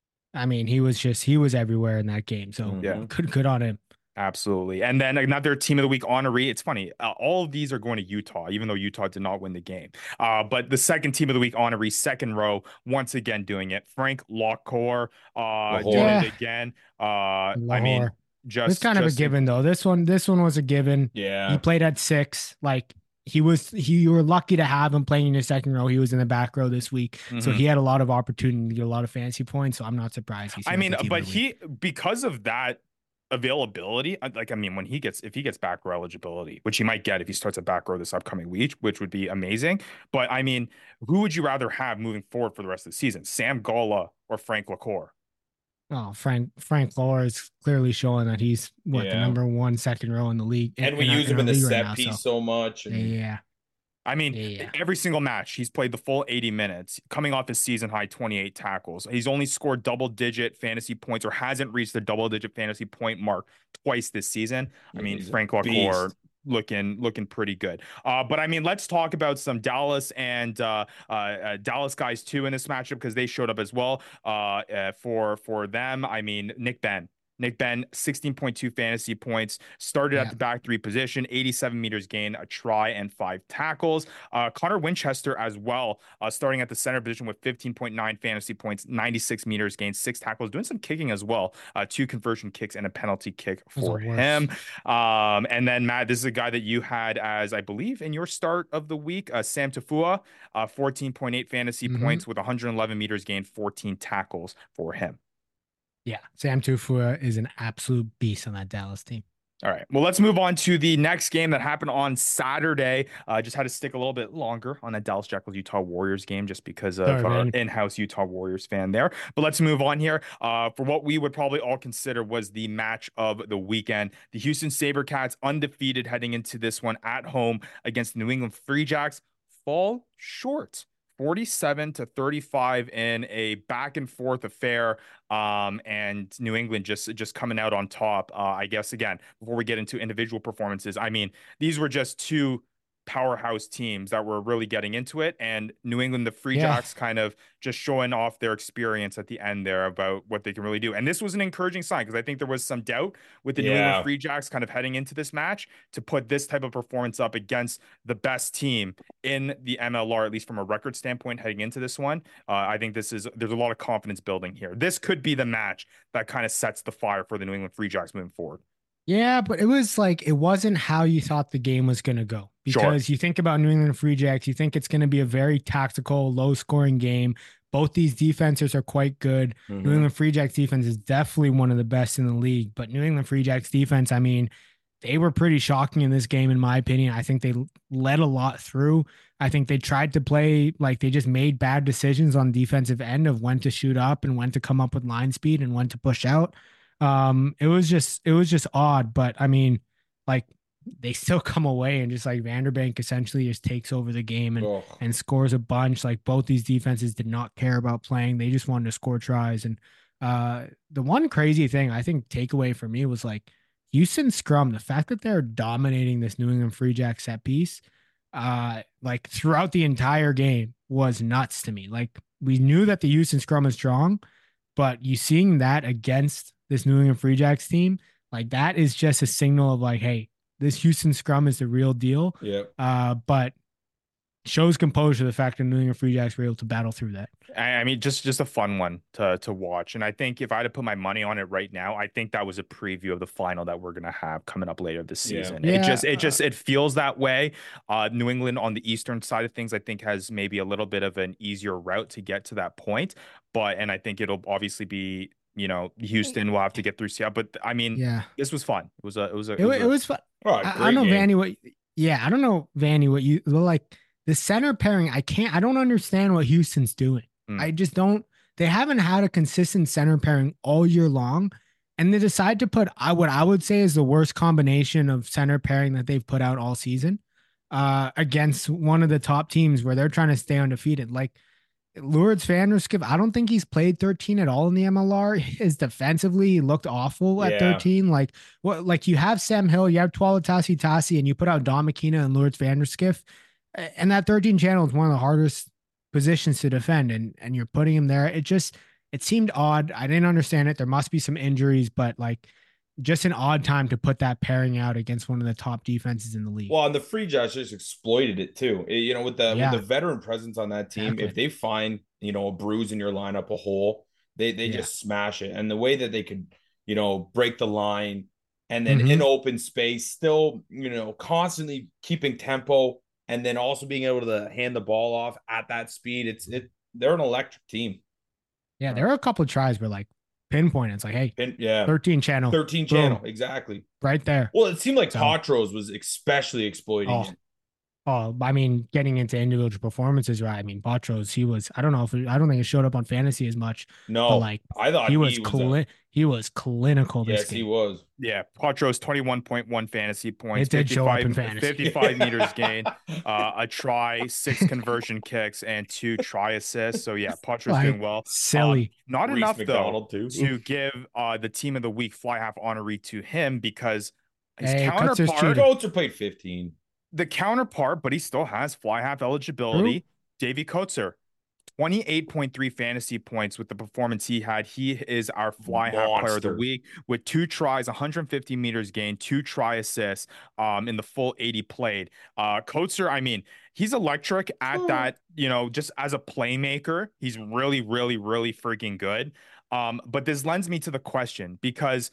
I mean, he was just, he was everywhere in that game. So Yeah. Mhm. good, good on him. Absolutely. And then another team of the week honoree. It's funny. Uh, all of these are going to Utah, even though Utah did not win the game. Uh, but the second team of the week honoree, second row, once again doing it. Frank Locor uh, Lahore. doing Yeah. it again. Uh, I mean, Lahore. just It's kind of a just given though. This one, this one was a given. Yeah. He played at six. Like he was, he, you were lucky to have him playing in your second row. He was in the back row this week. So Mhm. he had a lot of opportunity to get a lot of fantasy points. So I'm not surprised. He's I here for mean, team of but the week. he because of that availability, uh, like I mean, when he gets if he gets back row eligibility, which he might get if he starts at back row this upcoming week, which would be amazing. But I mean, who would you rather have moving forward for the rest of the season, Sam Gala or Frank Lacor? Oh, Frank Frank Lawler is clearly showing that he's what the Yeah. number one second row in the league. And we our- use him our in the league right set now, piece so- so much. And Yeah, I mean, Yeah, yeah. every single match he's played the full eighty minutes, coming off his season high twenty-eight tackles. He's only scored double digit fantasy points or hasn't reached the double digit fantasy point mark twice this season. I mean, He's a Frank Lacor beast. looking looking pretty good. Uh, but I mean, let's talk about some Dallas and uh, uh, uh, Dallas guys too in this matchup because they showed up as well. Uh, uh, for for them, I mean, Nick Ben. Nick Ben, sixteen point two fantasy points, started Yeah. at the back three position, eighty-seven meters gain, a try, and five tackles. Uh, Connor Winchester as well, uh, starting at the center position with fifteen point nine fantasy points, ninety-six meters gained, six tackles, doing some kicking as well, uh, two conversion kicks and a penalty kick Those are for worse. him. Um, and then, Matt, this is a guy that you had as, I believe, in your start of the week, uh, Sam Tafua, uh, fourteen point eight fantasy Mhm. points with one hundred eleven meters gained, fourteen tackles for him. yeah. Sam Tufua is an absolute beast on that Dallas team. All right. Well, let's move on to the next game that happened on Saturday. I uh, just had to stick a little bit longer on that Dallas Jackals Utah Warriors game just because of Sorry, our man. in-house Utah Warriors fan there. But let's move on here uh, for what we would probably all consider was the match of the weekend. The Houston SaberCats, undefeated heading into this one at home against the New England Free Jacks, fall short. forty-seven to thirty-five in a back and forth affair. Um, and New England just just coming out on top. Uh, I guess again, before we get into individual performances, I mean, these were just two powerhouse teams that were really getting into it, and New England, the Free Yeah. Jacks, kind of just showing off their experience at the end there about what they can really do. And this was an encouraging sign because I think there was some doubt with the New Yeah. England Free Jacks kind of heading into this match to put this type of performance up against the best team in the M L R, at least from a record standpoint, heading into this one. Uh, I think this is there's a lot of confidence building here. This could be the match that kind of sets the fire for the New England Free Jacks moving forward. Yeah, but it was like it wasn't how you thought the game was going to go Sure. because you think about New England Free Jacks, you think it's going to be a very tactical, low-scoring game. Both these defenses are quite good. Mhm. New England Free Jacks defense is definitely one of the best in the league, but New England Free Jacks defense, I mean, they were pretty shocking in this game, in my opinion. I think they let a lot through. I think they tried to play like they just made bad decisions on defensive end of when to shoot up and when to come up with line speed and when to push out. Um, it was just it was just odd, but I mean, like they still come away and just like Vanderbank essentially just takes over the game and Ugh. and scores a bunch. Like both these defenses did not care about playing; they just wanted to score tries. And uh, the one crazy thing I think takeaway for me was like Houston scrum, the fact that they're dominating this New England Free Jack set piece, uh, like throughout the entire game was nuts to me. Like we knew that the Houston scrum is strong. But you seeing that against this New England Free Jacks team, like that is just a signal of like, hey, this Houston scrum is the real deal. Yeah. Uh, but shows composure the fact that New England Free Jacks were able to battle through that. I mean, just just a fun one to to watch. And I think if I had to put my money on it right now, I think that was a preview of the final that we're gonna have coming up later this season. Yeah. It just Yeah. it just it feels that way. Uh, New England on the eastern side of things, I think, has maybe a little bit of an easier route to get to that point. But and I think it'll obviously be, you know, Houston will have to get through Seattle. But I mean, Yeah. this was fun. It was a it was a It, wa- was it a- was fun. Oh, I, I great don't know, game. Vanny, what yeah, I don't know, Vanny, what you like the center pairing. I can't I don't understand what Houston's doing. Hmm. I just don't they haven't had a consistent center pairing all year long. And they decide to put I what I would say is the worst combination of center pairing that they've put out all season uh against one of the top teams where they're trying to stay undefeated. Like Lourdes Vanderskiff, I don't think he's played thirteen at all in the M L R. His defensively he looked awful at Yeah. thirteen. Like what? Like you have Sam Hill, you have Tuolatasi Tasi, and you put out Don McKenna and Lourdes Vanderskiff, A- and that thirteen channel is one of the hardest positions to defend, and and you're putting him there. It just it seemed odd. I didn't understand it. There must be some injuries, but like just an odd time to put that pairing out against one of the top defenses in the league. Well, and the Free Jacks just exploited it too. It- you know, with the Yeah. with the veteran presence on that team, Exactly. if they find, you know, a bruise in your lineup, a hole, they they Yeah. just smash it. And the way that they could, you know, break the line and then Mhm. in open space, still, you know, constantly keeping tempo and then also being able to hand the ball off at that speed. It's it they're an electric team. Yeah, there are a couple of tries where like pinpoint. It's like, hey, And yeah, thirteen channel, thirteen boom, channel, exactly. right there. Well, it seemed like So- Patros was especially exploiting Oh, it. oh, I mean, getting into individual performances, right? I mean, Botros, he was. I don't know if it, I don't think it showed up on fantasy as much, No, but like I thought he was, was a- cli- he was clinical this yes, he game. was. Yeah, Quattro's twenty-one point one fantasy points, It did show up in fifty-five, fantasy. fifty-five meters gained, uh, a try, six conversion kicks, and two try assists. So yeah, Quattro's Like, doing well. silly. Um, not Reese enough McDonald, though too. to give uh, the team of the week fly half honorary to him because his Hey, Kutzer's counterpart, cheating. Coates played fifteen. the counterpart, but he still has fly half eligibility. Davey Kotzer, twenty-eight point three fantasy points with the performance he had. He is our fly half player of the Monster. week with two tries, one hundred fifty meters gained, two try assists um, in the full eighty played. Uh, Kotzer, I mean, he's electric at that, you know, just as a playmaker. He's really, really, really freaking good. Um, but this lends me to the question because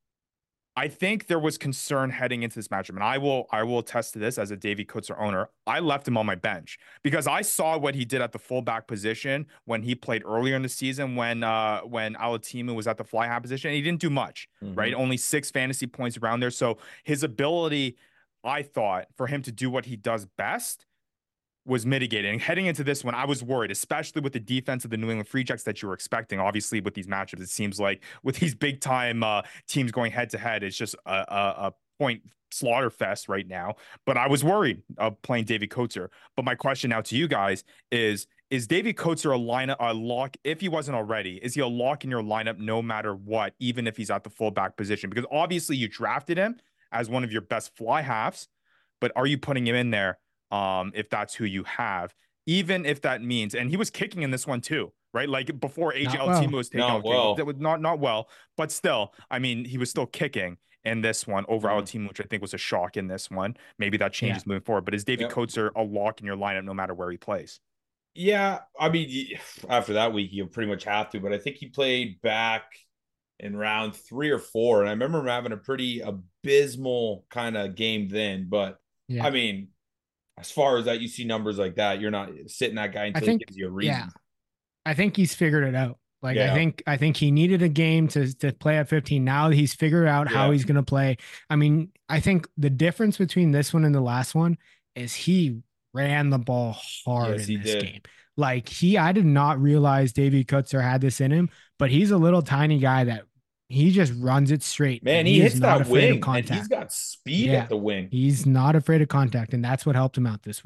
I think there was concern heading into this matchup, and I will I will attest to this as a Davey Kutzer owner. I left him on my bench because I saw what he did at the fullback position when he played earlier in the season when uh when Alatimu was at the fly half position. And he didn't do much, Mhm. right? Only six fantasy points around there. So his ability, I thought, for him to do what he does best was mitigated. And heading into this one, I was worried, especially with the defense of the New England Free Jacks that you were expecting. Obviously, with these matchups, it seems like with these big time uh, teams going head to head, it's just a, a, a point slaughter fest right now. But I was worried of playing Davey Kotzer. But my question now to you guys is: Is Davey Kotzer a lineup a lock? If he wasn't already, is he a lock in your lineup no matter what, even if he's at the fullback position? Because obviously you drafted him as one of your best fly halves, but are you putting him in there? Um, if that's who you have, even if that means, and he was kicking in this one too, right? Like before A J Not well. Altima was taking Not out well. that was not not well, but still, I mean, he was still kicking in this one over Mhm. Altima, which I think was a shock in this one. Maybe that changes moving forward. But is David Yep. Kotzer a lock in your lineup no matter where he plays? Yeah, I mean, y- after that week, you pretty much have to. But I think he played back in round three or four, and I remember him having a pretty abysmal kind of game then. But Yeah. I mean, as far as that, you see numbers like that, you're not sitting that guy until think- he gives you a reason. yeah. I think he's figured it out. Like I Yeah. think I think he needed a game to to play at fifteen. Now he's figured out how Yeah. he's going to play. I mean, I think the difference between this one and the last one is he ran the ball hard Yes, he in this did. game. Like he, I did not realize Davey Kutzer had this in him, but he's a little tiny guy that he just runs it straight. Man, and he, is hits not that afraid of wing, and contact. he's got speed Yeah. at the wing. He's not afraid of contact, and that's what helped him out this week.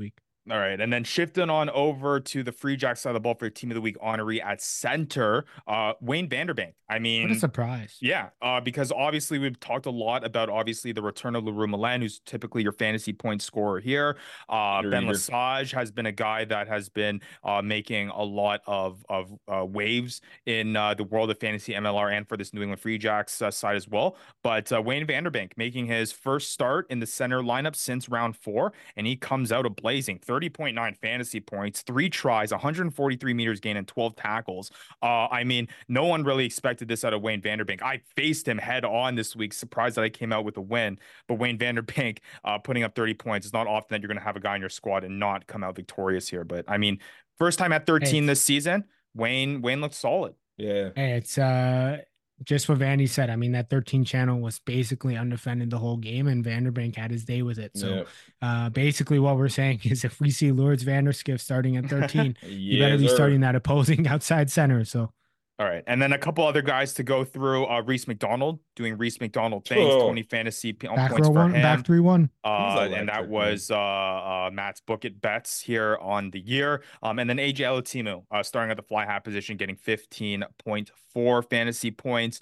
All right, and then shifting on over to the Free Jack side of the ball for your Team of the Week honoree at center, uh, Wayne Vanderbank. I What a mean, surprise. yeah, uh, because obviously we've talked a lot about obviously the return of Leroux Milan, who's typically your fantasy point scorer here. Uh, Peter Ben Eater. Lesage has been a guy that has been uh, making a lot of of uh, waves in uh, the world of fantasy M L R and for this New England Free Jacks uh, side as well. But uh, Wayne Vanderbank making his first start in the center lineup since round four, and he comes out a blazing thirty point nine fantasy points, three tries, one hundred forty-three meters gain, and twelve tackles. Uh, I mean, no one really expected this out of Wayne Vanderbank. I faced him head on this week, surprised that I came out with a win. But Wayne Vanderbank uh, putting up thirty points. It's not often that you're going to have a guy in your squad and not come out victorious here. But I mean, first time at Hey, thirteen it's this season, Wayne Wayne looks solid. Yeah. hey, it's uh just what Vandy said. I mean, that thirteen channel was basically undefended the whole game, and Vanderbank had his day with it. So, Yeah. uh, basically, what we're saying is, if we see Lourdes Vanderskiff starting at thirteen, you better Yes, be sir. starting that opposing outside center. So, All right. And then a couple other guys to go through. Uh, Reese McDonald doing Reese McDonald things, Oh, twenty fantasy p- back points row for one, back him. three one. Uh, and electric, that man. was uh, uh, Matt's Book It bets here on the year. Um, and then A J Elatimu, uh, starting at the fly half position, getting fifteen point four fantasy points.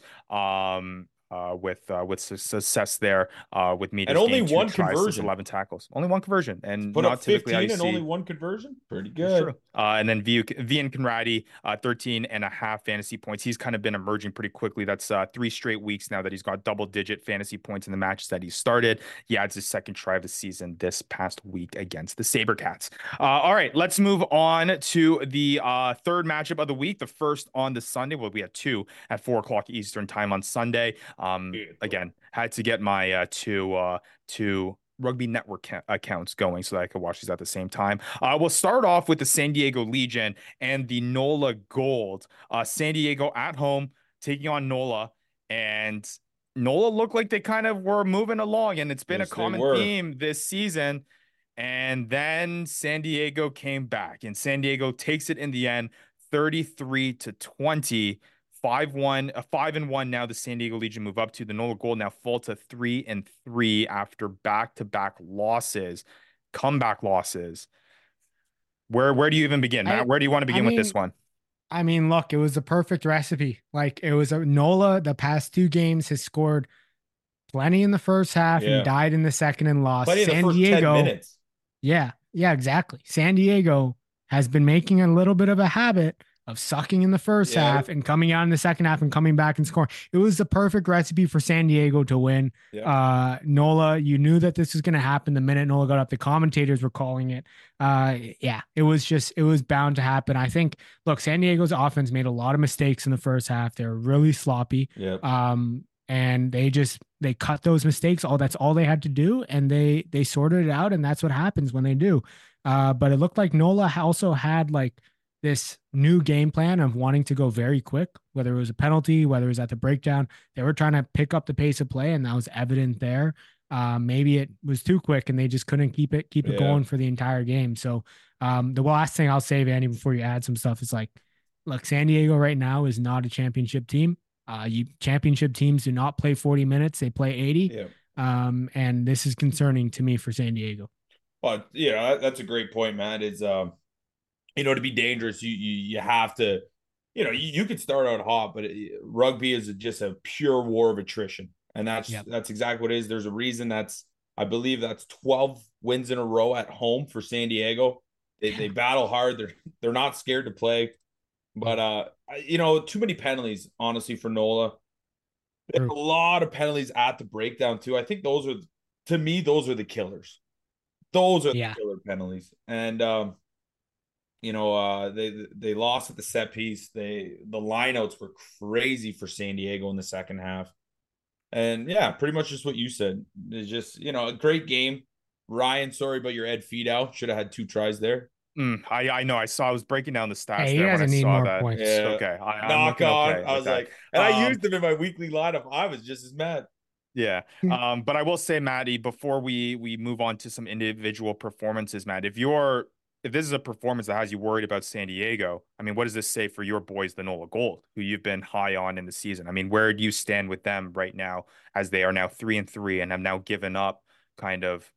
Um, uh, with uh, with su- success there, uh, with meters And only gained, two one tries, conversion. eleven tackles, only one conversion, and Put not up typically how you fifteen and see. only one conversion. Pretty It's good. true. Uh, and then v- Vian Conradi, uh, thirteen and a half fantasy points. He's kind of been emerging pretty quickly. That's uh, three straight weeks now that he's got double digit fantasy points in the matches that he started. He adds his second try of the season this past week against the Sabercats. Uh, all right, let's move on to the uh, third matchup of the week. The first on the Sunday. Well, we had two at four o'clock Eastern time on Sunday. Um, again, had to get my uh, two uh, two Rugby Network ca- accounts going so that I could watch these at the same time. Uh, we'll start off with the San Diego Legion and the NOLA Gold. Uh, San Diego at home taking on NOLA, and NOLA looked like they kind of were moving along, and it's been Yes, a they common were. theme this season. And then San Diego came back, and San Diego takes it in the end, thirty-three to twenty. Five one, a five and one now. The San Diego Legion move up to the NOLA Gold now fall to three and three after back to back losses, comeback losses. Where where do you even begin, I, Matt? Where do you want to I begin with this mean, one? I mean, look, it was the perfect recipe. Like, it was a Nola. The past two games has scored plenty in the first half Yeah. and died in the second and lost. Plenty in the San first ten Diego, minutes. yeah, yeah, exactly. San Diego has been making a little bit of a habit of sucking in the first Yeah. half and coming out in the second half and coming back and scoring. It was the perfect recipe for San Diego to win. Yeah. Uh, Nola, you knew that this was going to happen the minute Nola got up. The commentators were calling it. Uh, yeah, it was just, it was bound to happen. I think, look, San Diego's offense made a lot of mistakes in the first half. They were really sloppy. Yeah. Um, and they just they cut those mistakes. All that's all they had to do, and they they sorted it out, and that's what happens when they do. Uh, but it looked like NOLA also had like this new game plan of wanting to go very quick, whether it was a penalty, whether it was at the breakdown. They were trying to pick up the pace of play, and that was evident there. Uh, maybe it was too quick, and they just couldn't keep it keep it Yeah. going for the entire game. So um, the last thing I'll say, Vandy, before you add some stuff, is like, look, San Diego right now is not a championship team. Uh, you championship teams do not play forty minutes; they play eighty. Yeah. Um, and this is concerning to me for San Diego. But you know, that, that's a great point, Matt. Is um, you know, to be dangerous, you you you have to, you know, you, you could start out hot, but it, rugby is just a pure war of attrition, and that's Yep. that's exactly what it is. There's a reason that's I believe that's twelve wins in a row at home for San Diego. They they battle hard. They're they're not scared to play, but uh, you know, too many penalties, honestly, for NOLA. There's a True. lot of penalties at the breakdown too. I think those are, to me, those are the killers. Those are Yeah. the killer penalties, and um, you know, uh, they they lost at the set piece. They the lineouts were crazy for San Diego in the second half, and yeah, pretty much just what you said. It's just, you know, a great game. Ryan, sorry about your Ed feed out. Should have had two tries there. Mm, I I know. I saw. I was breaking down the stats Hey, he there when I doesn't need saw more that. points. Yeah. Okay, I, I'm Knock looking on. okay I with was that. like, and I Um, used them in my weekly lineup. I was just as mad. Yeah. Um, but I will say, Maddie, before we we move on to some individual performances, Matt, if you're if this is a performance that has you worried about San Diego, I mean, what does this say for your boys, the NOLA Gold, who you've been high on in the season? I mean, where do you stand with them right now as they are now three and three and have now given up kind of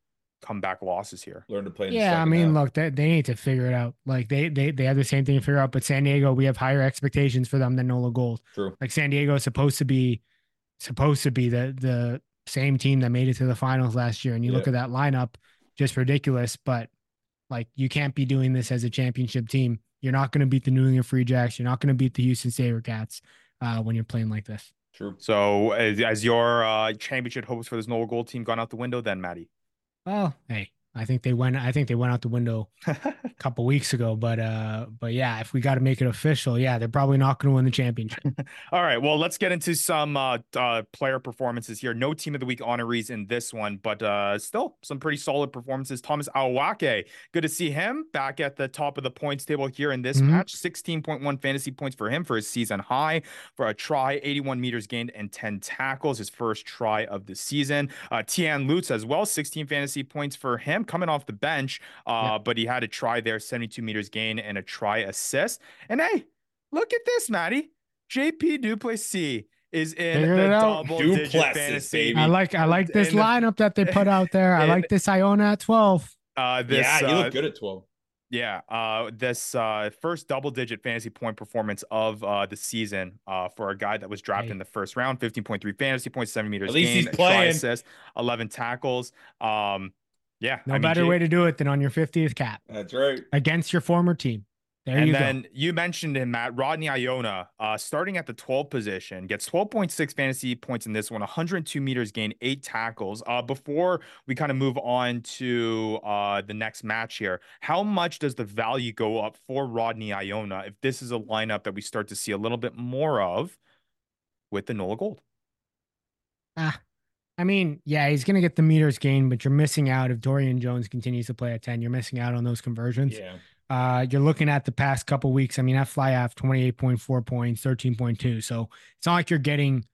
comeback losses here. Learn to play in the Yeah, I second mean, half. look, they, they need to figure it out. Like they they they have the same thing to figure out, but San Diego, we have higher expectations for them than Nola Gold. True. Like San Diego is supposed to be supposed to be the the same team that made it to the finals last year. And you look Yeah. at that lineup, just ridiculous. But like you can't be doing this as a championship team. You're not going to beat the New England Free Jacks. You're not going to beat the Houston SaberCats uh, when you're playing like this. True. So as, as your uh, championship hopes for this Nola Gold team gone out the window, then Maddie. Well, hey, I think they went. I think they went out the window a couple weeks ago. But uh, but yeah, if we got to make it official, yeah, they're probably not going to win the championship. All right, well, let's get into some uh, uh, player performances here. No team of the week honorees in this one, but uh, still some pretty solid performances. Thomas Awake, good to see him back at the top of the points table here in this Mhm. match. sixteen point one fantasy points for him for his season high for a try, eighty-one meters gained and ten tackles, his first try of the season. Uh, Tian Lutz as well, sixteen fantasy points for him coming off the bench, uh, Yep. but he had a try there, seventy-two meters gain and a try assist. And hey, look at this, Maddie. J P Duplessis is in Figured the it out. double digit Duplessis, fantasy. baby. I like I like this In the- lineup that they put out there. I in- like this Iona at twelve. Uh, this, yeah, you uh, look good at twelve. Yeah, uh, this uh, first double-digit fantasy point performance of uh, the season uh, for a guy that was drafted Hey. in the first round, fifteen point three fantasy points, seven meters At least gained, he's a try playing. assist, eleven tackles. Um, yeah, No I mean, better J- way to do it than on your fiftieth cap That's right. against your former team. There and you then go. you mentioned him, Matt. Rodney Iona, uh, starting at the twelve position, gets twelve point six fantasy points in this one, one hundred two meters gained, eight tackles. Uh, before we kind of move on to uh, the next match here, how much does the value go up for Rodney Iona if this is a lineup that we start to see a little bit more of with the Nola Gold? Ah, I mean, yeah, he's going to get the meters gained, but you're missing out if Dorian Jones continues to play at ten. You're missing out on those conversions. Yeah. Uh, you're looking at the past couple weeks. I mean, that fly half twenty-eight point four points, thirteen point two. So it's not like you're getting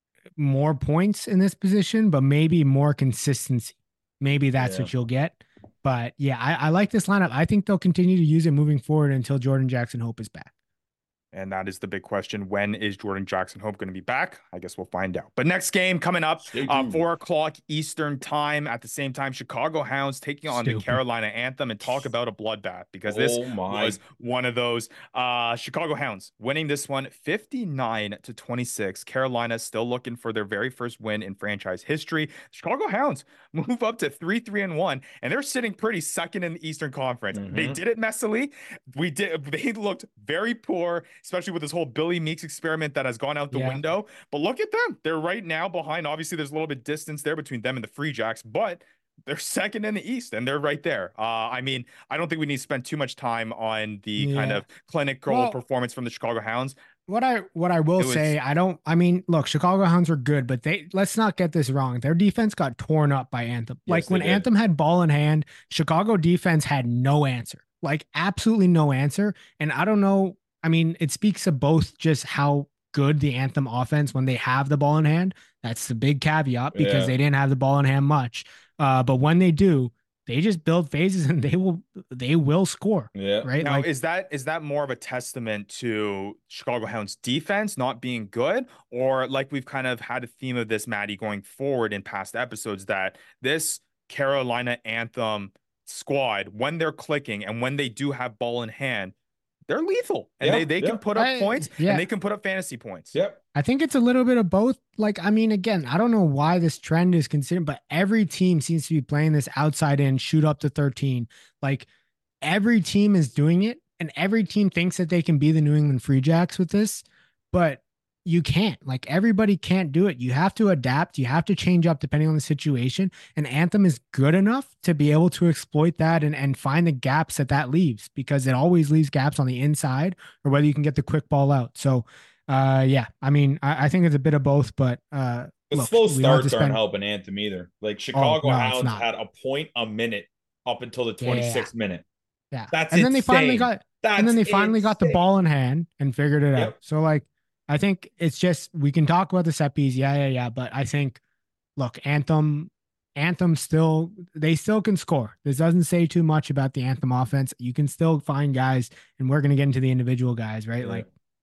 more points in this position, but maybe more consistency. Maybe that's Yeah. what you'll get. But yeah, I, I like this lineup. I think they'll continue to use it moving forward until Jordan Jackson Hope is back. And that is the big question. When is Jordan Jackson Hope going to be back? I guess we'll find out. But next game coming up, Stay uh, tuned. four o'clock Eastern time. At the same time, Chicago Hounds taking on Stupid. the Carolina Anthem, and talk about a bloodbath, because this Oh my. was one of those. Uh, Chicago Hounds winning this one fifty-nine to twenty-six. Carolina still looking for their very first win in franchise history. Chicago Hounds move up to three, three, and one, and they're sitting pretty second in the Eastern Conference. They Mhm. did it messily. We did. They looked very poor, especially with this whole Billy Meeks experiment that has gone out the Yeah. window. But look at them. They're right now behind. Obviously, there's a little bit distance there between them and the Free Jacks, but they're second in the East, and they're right there. Uh, I mean, I don't think we need to spend too much time on the kind Yeah. of clinical Well- performance from the Chicago Hounds. What I what I will It was- say, I don't. I mean, look, Chicago Hounds are good, but they let's not get this wrong. Their defense got torn up by Anthem. Yes, like they when did. Anthem had ball in hand, Chicago defense had no answer. Like absolutely no answer. And I don't know. I mean, it speaks of both just how good the Anthem offense when they have the ball in hand. That's the big caveat because Yeah. they didn't have the ball in hand much. Uh, but when they do, they just build phases and they will they will score. Yeah. Right. Now, like is that is that more of a testament to Chicago Hounds defense not being good, or like we've kind of had a theme of this, Maddie, going forward in past episodes, that this Carolina Anthem squad, when they're clicking and when they do have ball in hand, they're lethal, and Yeah, they they yeah. can put up I- points yeah. and they can put up fantasy points. Yep. I think it's a little bit of both. Like, I mean, again, I don't know why this trend is considered, but every team seems to be playing this outside in, shoot up to thirteen. Like, every team is doing it, and every team thinks that they can be the New England Free Jacks with this, but you can't. Like, everybody can't do it. You have to adapt. You have to change up depending on the situation. And Anthem is good enough to be able to exploit that and, and find the gaps that that leaves, because it always leaves gaps on the inside or whether you can get the quick ball out. So, uh, yeah, I mean, I, I think it's a bit of both, but uh, The look, slow we don't have to starts spend- aren't helping Anthem either. Like Chicago no, it's Hounds not. had a point a minute up until the twenty-sixth minute. Yeah, That's and then they finally insane. got That's and then they finally got the insane. ball in hand and figured it Yep. out. So like, I think it's just, we can talk about the set piece, yeah, yeah, yeah, but I think, look, Anthem, Anthem still, they still can score. This doesn't say too much about the Anthem offense. You can still find guys, and we're gonna get into the individual guys, right? Yeah. Like,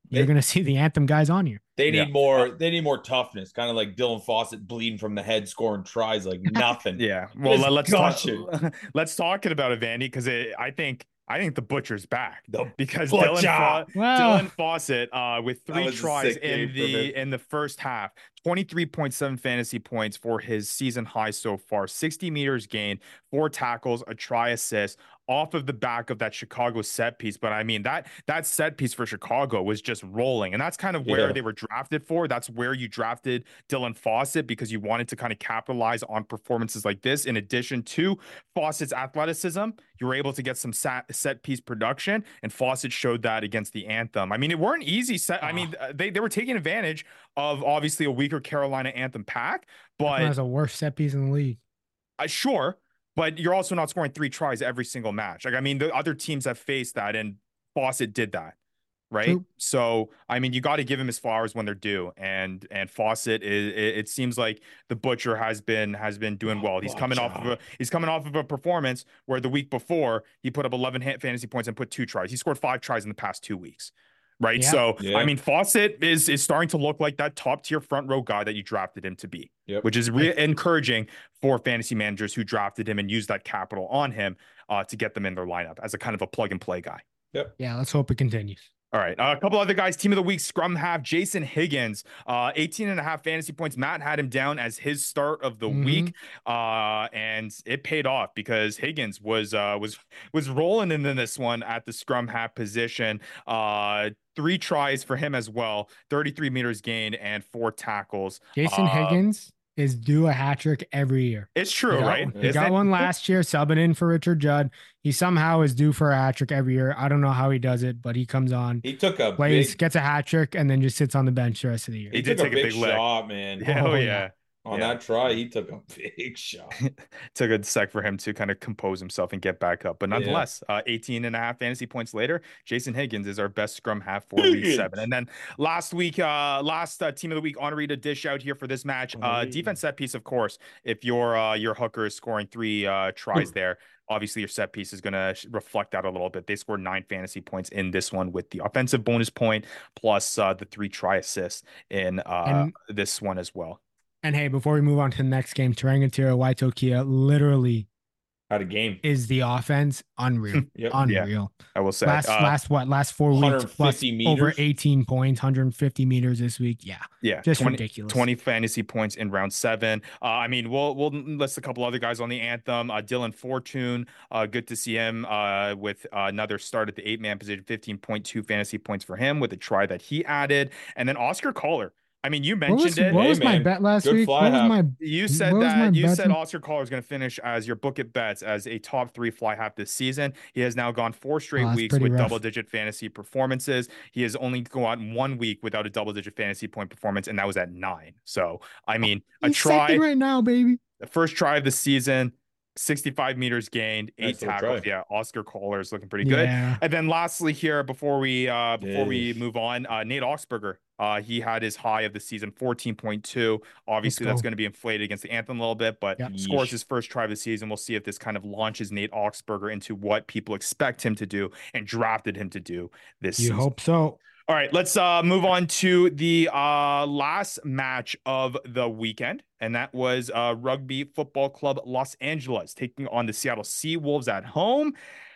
you're They- going to see the Anthem guys on here. They need Yeah. more. They need more toughness, kind of like Dylan Fawcett bleeding from the head, scoring tries like nothing. Yeah. Well, Just let's talk. gushing. Let's talk it about it, Vandy, because I think I think the butcher's back. The because butcher! Dylan, Fa- Wow. Dylan Fawcett, uh, with That three was a tries sick in game for the him. in the first half, twenty-three point seven fantasy points for his season high so far, sixty meters gained, four tackles, a try assist, off of the back of that Chicago set piece. But I mean, that that set piece for Chicago was just rolling. And that's kind of where Yeah. they were drafted for. That's where you drafted Dylan Fawcett, because you wanted to kind of capitalize on performances like this. In addition to Fawcett's athleticism, you were able to get some set, set piece production, and Fawcett showed that against the Anthem. I mean, it weren't easy set. I mean, they, they were taking advantage of obviously a weaker Carolina Anthem pack, but That's the worst set piece in the league. uh, sure, but you're also not scoring three tries every single match. Like, I mean, the other teams have faced that, and Fawcett did that, right? True. So, I mean, you got to give him his flowers when they're due, and and Fawcett is. It, it seems like the butcher has been has been doing well. He's coming off of a he's coming off of a performance where the week before he put up eleven ha- fantasy points and put two tries. He scored five tries in the past two weeks. Right. Yeah. So, Yeah. I mean, Fawcett is is starting to look like that top tier front row guy that you drafted him to be, Yep. which is re- encouraging for fantasy managers who drafted him and used that capital on him uh, to get them in their lineup as a kind of a plug and play guy. Yeah, let's hope it continues. All right. Uh, a couple other guys, team of the week, scrum half, Jason Higgins, uh, eighteen and a half fantasy points. Matt had him down as his start of the Mhm. week. Uh, and it paid off because Higgins was, uh, was, was rolling into this one at the scrum half position. Uh, three tries for him as well, thirty-three meters gained and four tackles. Jason Uh, Higgins is due a hat trick every year. It's He true, got, right? He Isn't got it? one last year, subbing in for Richard Judd. He somehow is due for a hat trick every year. I don't know how he does it, but he comes on, He took a plays, big, gets a hat trick, and then just sits on the bench the rest of the year. he He took did a take a big, big lick. shot, man. Yeah, oh, Oh, yeah. yeah. On Yeah. that try, he took a big shot. Took a sec for him to kind of compose himself and get back up. But Yeah. nonetheless, uh, eighteen and a half fantasy points later, Jason Higgins is our best scrum half for week Higgins. seven. And then last week, uh, last uh, team of the week, honorary to dish out here for this match. Uh, Honorary. defense set piece, of course. If your uh, your hooker is scoring three uh, tries there, obviously your set piece is going to reflect that a little bit. They scored nine fantasy points in this one with the offensive bonus point plus uh, the three try assists in uh, And- this one as well. And hey, before we move on to the next game, Tarangatira Waitokia literally Had a game. is the offense unreal. Yep. Unreal. I will say. Last uh, last what? Last four weeks plus one hundred fifty over meters. eighteen points, one hundred fifty meters this week. Yeah. Yeah, Just twenty, ridiculous. twenty fantasy points in round seven. Uh, I mean, we'll we'll list a couple other guys on the anthem. Uh, Dylan Fortune, uh, good to see him uh, with uh, another start at the eight man position, fifteen point two fantasy points for him with a try that he added, and then Oscar Collar. I mean, you What mentioned was, it. what Hey, was my man. bet last Good week? fly What was half. my You said what was my that you bet? said Oscar Collar is going to finish as your book it bets as a top three fly half this season. He has now gone four straight Oh, that's weeks pretty with rough. double digit fantasy performances. He has only gone one week without a double digit fantasy point performance, and that was at nine. So, I mean, a He's try. second right now, baby. The first try of the season, sixty-five meters gained, eight Nice little tackles. try. Yeah, Oscar Collar is looking pretty good. Yeah. And then lastly here, before we uh before we Yes. move on, uh Nate Oxberger. Uh he had his high of the season, fourteen point two. Obviously, Let's that's go. going to be inflated against the Anthem a little bit, but Yep. scores Yeesh. his first try of the season. We'll see if this kind of launches Nate Oxberger into what people expect him to do and drafted him to do this You season. hope so. All right, let's uh, move on to the uh, last match of the weekend, and that was uh, Rugby Football Club Los Angeles taking on the Seattle Seawolves at home,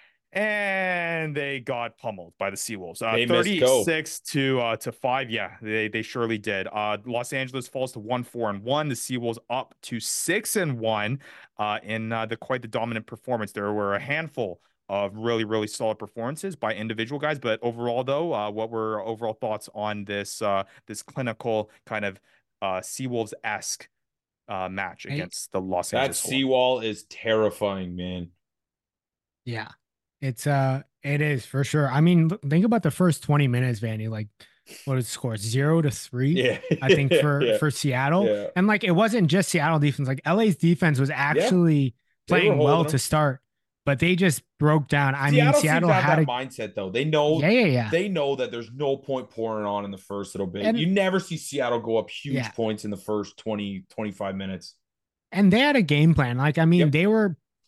and they got pummeled by the Seawolves. Uh, They missed go. thirty-six to uh, to five. Yeah, they they surely did. Uh, Los Angeles falls to one four and one. The Seawolves up to six and one. Uh, in uh, the quite the dominant performance. There were a handful of really, really solid performances by individual guys. But overall, though, uh, what were overall thoughts on this uh, this clinical kind of uh, Seawolves-esque uh, match Hey, against the Los That Angeles? Wolves? seawall is terrifying, man. Yeah. It's uh it is for sure. I mean, look- think about the first twenty minutes, Vanny. Like what is the score? Zero to three. Yeah. I think for yeah. for Seattle. Yeah. And like it wasn't just Seattle defense. Like L A's defense was actually They were playing well holding to them. start, but they just broke down. I Seattle mean, seems Seattle to have had that a mindset though. They know yeah, yeah, yeah. they know that there's no point pouring on in the first little bit. And- you never see Seattle go up huge Yeah. points in the first twenty, twenty-five minutes. And they had a game plan. Like, I mean, Yep. they were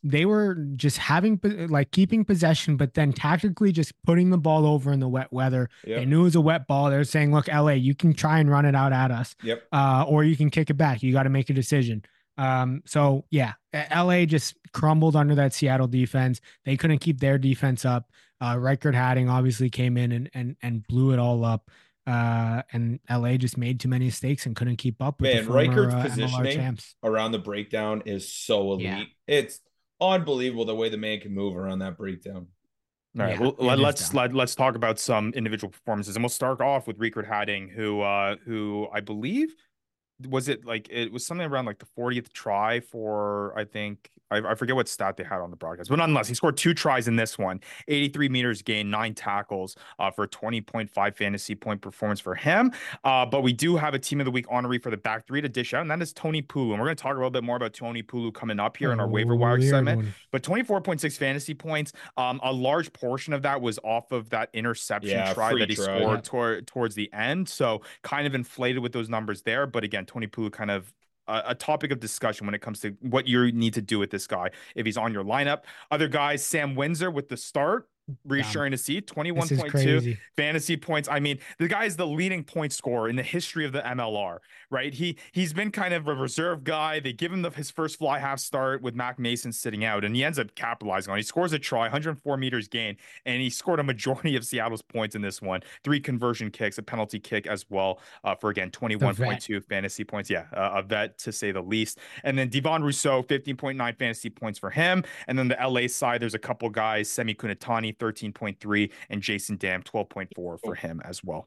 they were just having like keeping possession, but then tactically just putting the ball over in the wet weather. They Yep. knew it was a wet ball. They're saying, look, L A, you can try and run it out at us, Yep. uh, or you can kick it back. You got to make a decision. Um, so yeah, L A just crumbled under that Seattle defense. They couldn't keep their defense up. Uh, Reichert Hadding obviously came in and and and blew it all up. Uh, and L A just made too many mistakes and couldn't keep up with the Man, former Reichert's uh, M L R positioning champs. around the breakdown is so Yeah, elite. It's unbelievable the way the man can move around that breakdown. All right, yeah, well, it let, is let's dumb. let, let's talk about some individual performances, and we'll start off with Riekert Hadding, who uh who I believe was it like it was something around like the fortieth try for I think I, I forget what stat they had on the broadcast, but nonetheless, he scored two tries in this one, eighty-three meters gained, nine tackles uh, for a twenty point five fantasy point performance for him. Uh, but we do have a team of the week honoree for the back three to dish out, and that is Tony Pulu. And we're going to talk a little bit more about Tony Pulu coming up here in our waiver Oh, wire weird segment. one. But twenty-four point six fantasy points, um, a large portion of that was off of that interception Yeah, try free that he try. scored Yep. toward towards the end. So kind of inflated with those numbers there. But again, Tony Pulu kind of a, a topic of discussion when it comes to what you need to do with this guy if he's on your lineup. Other guys, Sam Windsor with the start, Dumb. reassuring to see This is twenty-one point two crazy. fantasy points. I mean, the guy is the leading point scorer in the history of the M L R, right? He he's been kind of a reserve guy. They give him the, his first fly half start with Mac Mason sitting out, and he ends up capitalizing on it. He scores a try, one hundred four meters gain, and he scored a majority of Seattle's points in this one. Three conversion kicks, a penalty kick as well, uh, for again The vet. twenty-one point two fantasy points. Yeah, uh, a vet to say the least. And then Devon Rousseau, fifteen point nine fantasy points for him. And then the L A side, there's a couple guys, Semi Kunatani, thirteen point three, and Jason Dam, twelve point four for him as well.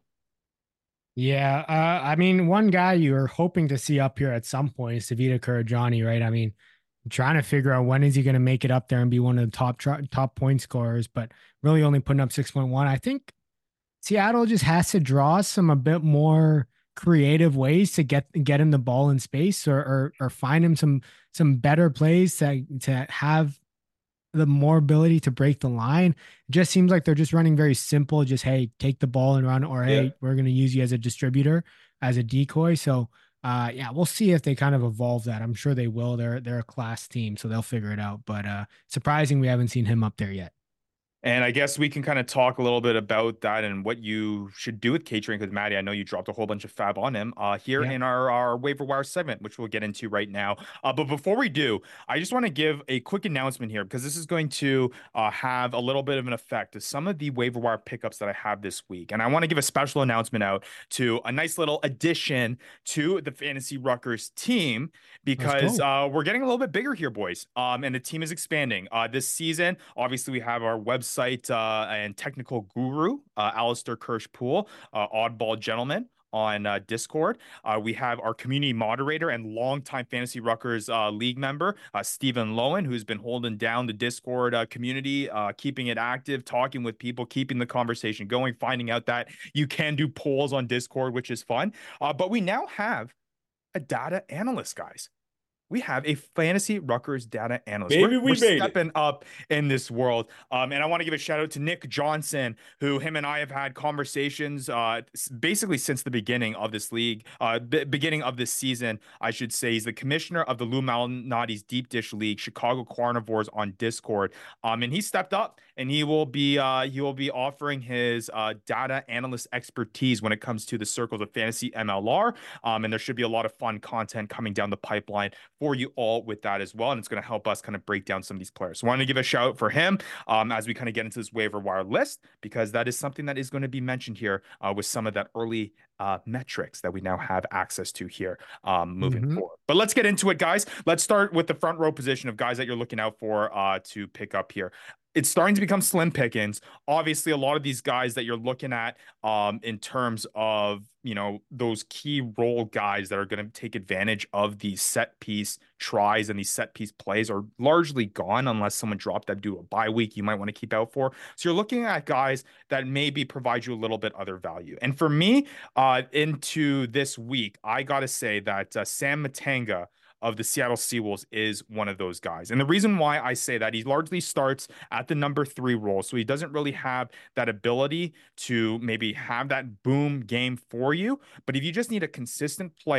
Yeah, uh, I mean, one guy you're hoping to see up here at some point is Savita Kurajani, right? I mean, I'm trying to figure out when is he going to make it up there and be one of the top tr- top point scorers, but really only putting up six point one. I think Seattle just has to draw some a bit more creative ways to get get him the ball in space, or or, or find him some some better plays to to have the more ability to break the line. It just seems like they're just running very simple. Just, hey, take the ball and run, or Yeah. hey, we're going to use you as a distributor, as a decoy. So, uh, yeah, we'll see if they kind of evolve that. I'm sure they will. They're they're a class team, so they'll figure it out. But uh, surprising, we haven't seen him up there yet. And I guess we can kind of talk a little bit about that and what you should do with catering, because Maddie, I know you dropped a whole bunch of fab on him uh, here Yeah. in our, our waiver wire segment, which we'll get into right now. Uh, but before we do, I just want to give a quick announcement here, because this is going to uh, have a little bit of an effect to some of the waiver wire pickups that I have this week. And I want to give a special announcement out to a nice little addition to the Fantasy Ruckers team, because go. uh, we're getting a little bit bigger here, boys. Um, and the team is expanding. Uh, this season, obviously, we have our website uh, and technical guru, uh, Alistair Kirsch-Poole, uh, Oddball Gentleman, on uh, Discord. Uh, we have our community moderator and longtime Fantasy Ruckers uh, league member, uh, Stephen Lowen, who's been holding down the Discord uh, community, uh, keeping it active, talking with people, keeping the conversation going, finding out that you can do polls on Discord, which is fun. Uh, but we now have a data analyst, guys. We have a Fantasy Ruckers data analyst. Maybe we're, we we're made it. stepping up in this world. Um, and I want to give a shout out to Nick Johnson, who him and I have had conversations uh, basically since the beginning of this league, uh, b- beginning of this season, I should say. He's the commissioner of the Lou Malnati's Deep Dish League, Chicago Carnivores on Discord. Um, and he stepped up, and he will be uh, he will be offering his uh, data analyst expertise when it comes to the circles of fantasy M L R. Um, and there should be a lot of fun content coming down the pipeline for you all with that as well. And it's going to help us kind of break down some of these players. So I want to give a shout out for him um, as we kind of get into this waiver wire list, because that is something that is going to be mentioned here uh, with some of that early uh, metrics that we now have access to here um, moving Mhm. forward. But let's get into it, guys. Let's start with the front row position of guys that you're looking out for uh, to pick up here. It's starting to become slim pickings. Obviously, a lot of these guys that you're looking at um, in terms of, you know, those key role guys that are going to take advantage of these set piece tries and these set piece plays are largely gone, unless someone dropped that due to a bye week you might want to keep out for. So you're looking at guys that maybe provide you a little bit other value. And for me, uh, into this week, I got to say that uh, Sam Matanga of the Seattle Seawolves is one of those guys. And the reason why I say that, he largely starts at the number three role. So he doesn't really have that ability to maybe have that boom game for you. But if you just need a consistent player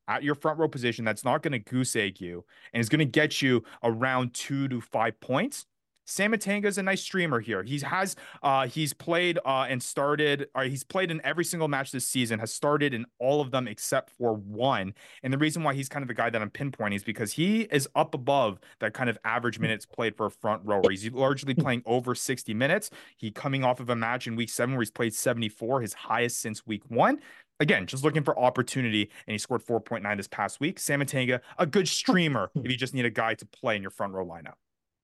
at your front row position that's not going to goose egg you and is going to get you around two to five points. Sam Matenga is a nice streamer here. He has uh he's played uh and started uh, he's played in every single match this season, has started in all of them except for one. And the reason why he's kind of the guy that I'm pinpointing is because he is up above that kind of average minutes played for a front rower. He's largely playing over sixty minutes. He coming off of a match in week seven where he's played seventy-four, his highest since week one. Again, just looking for opportunity, and he scored four point nine this past week. Sam Matenga, a good streamer if you just need a guy to play in your front row lineup.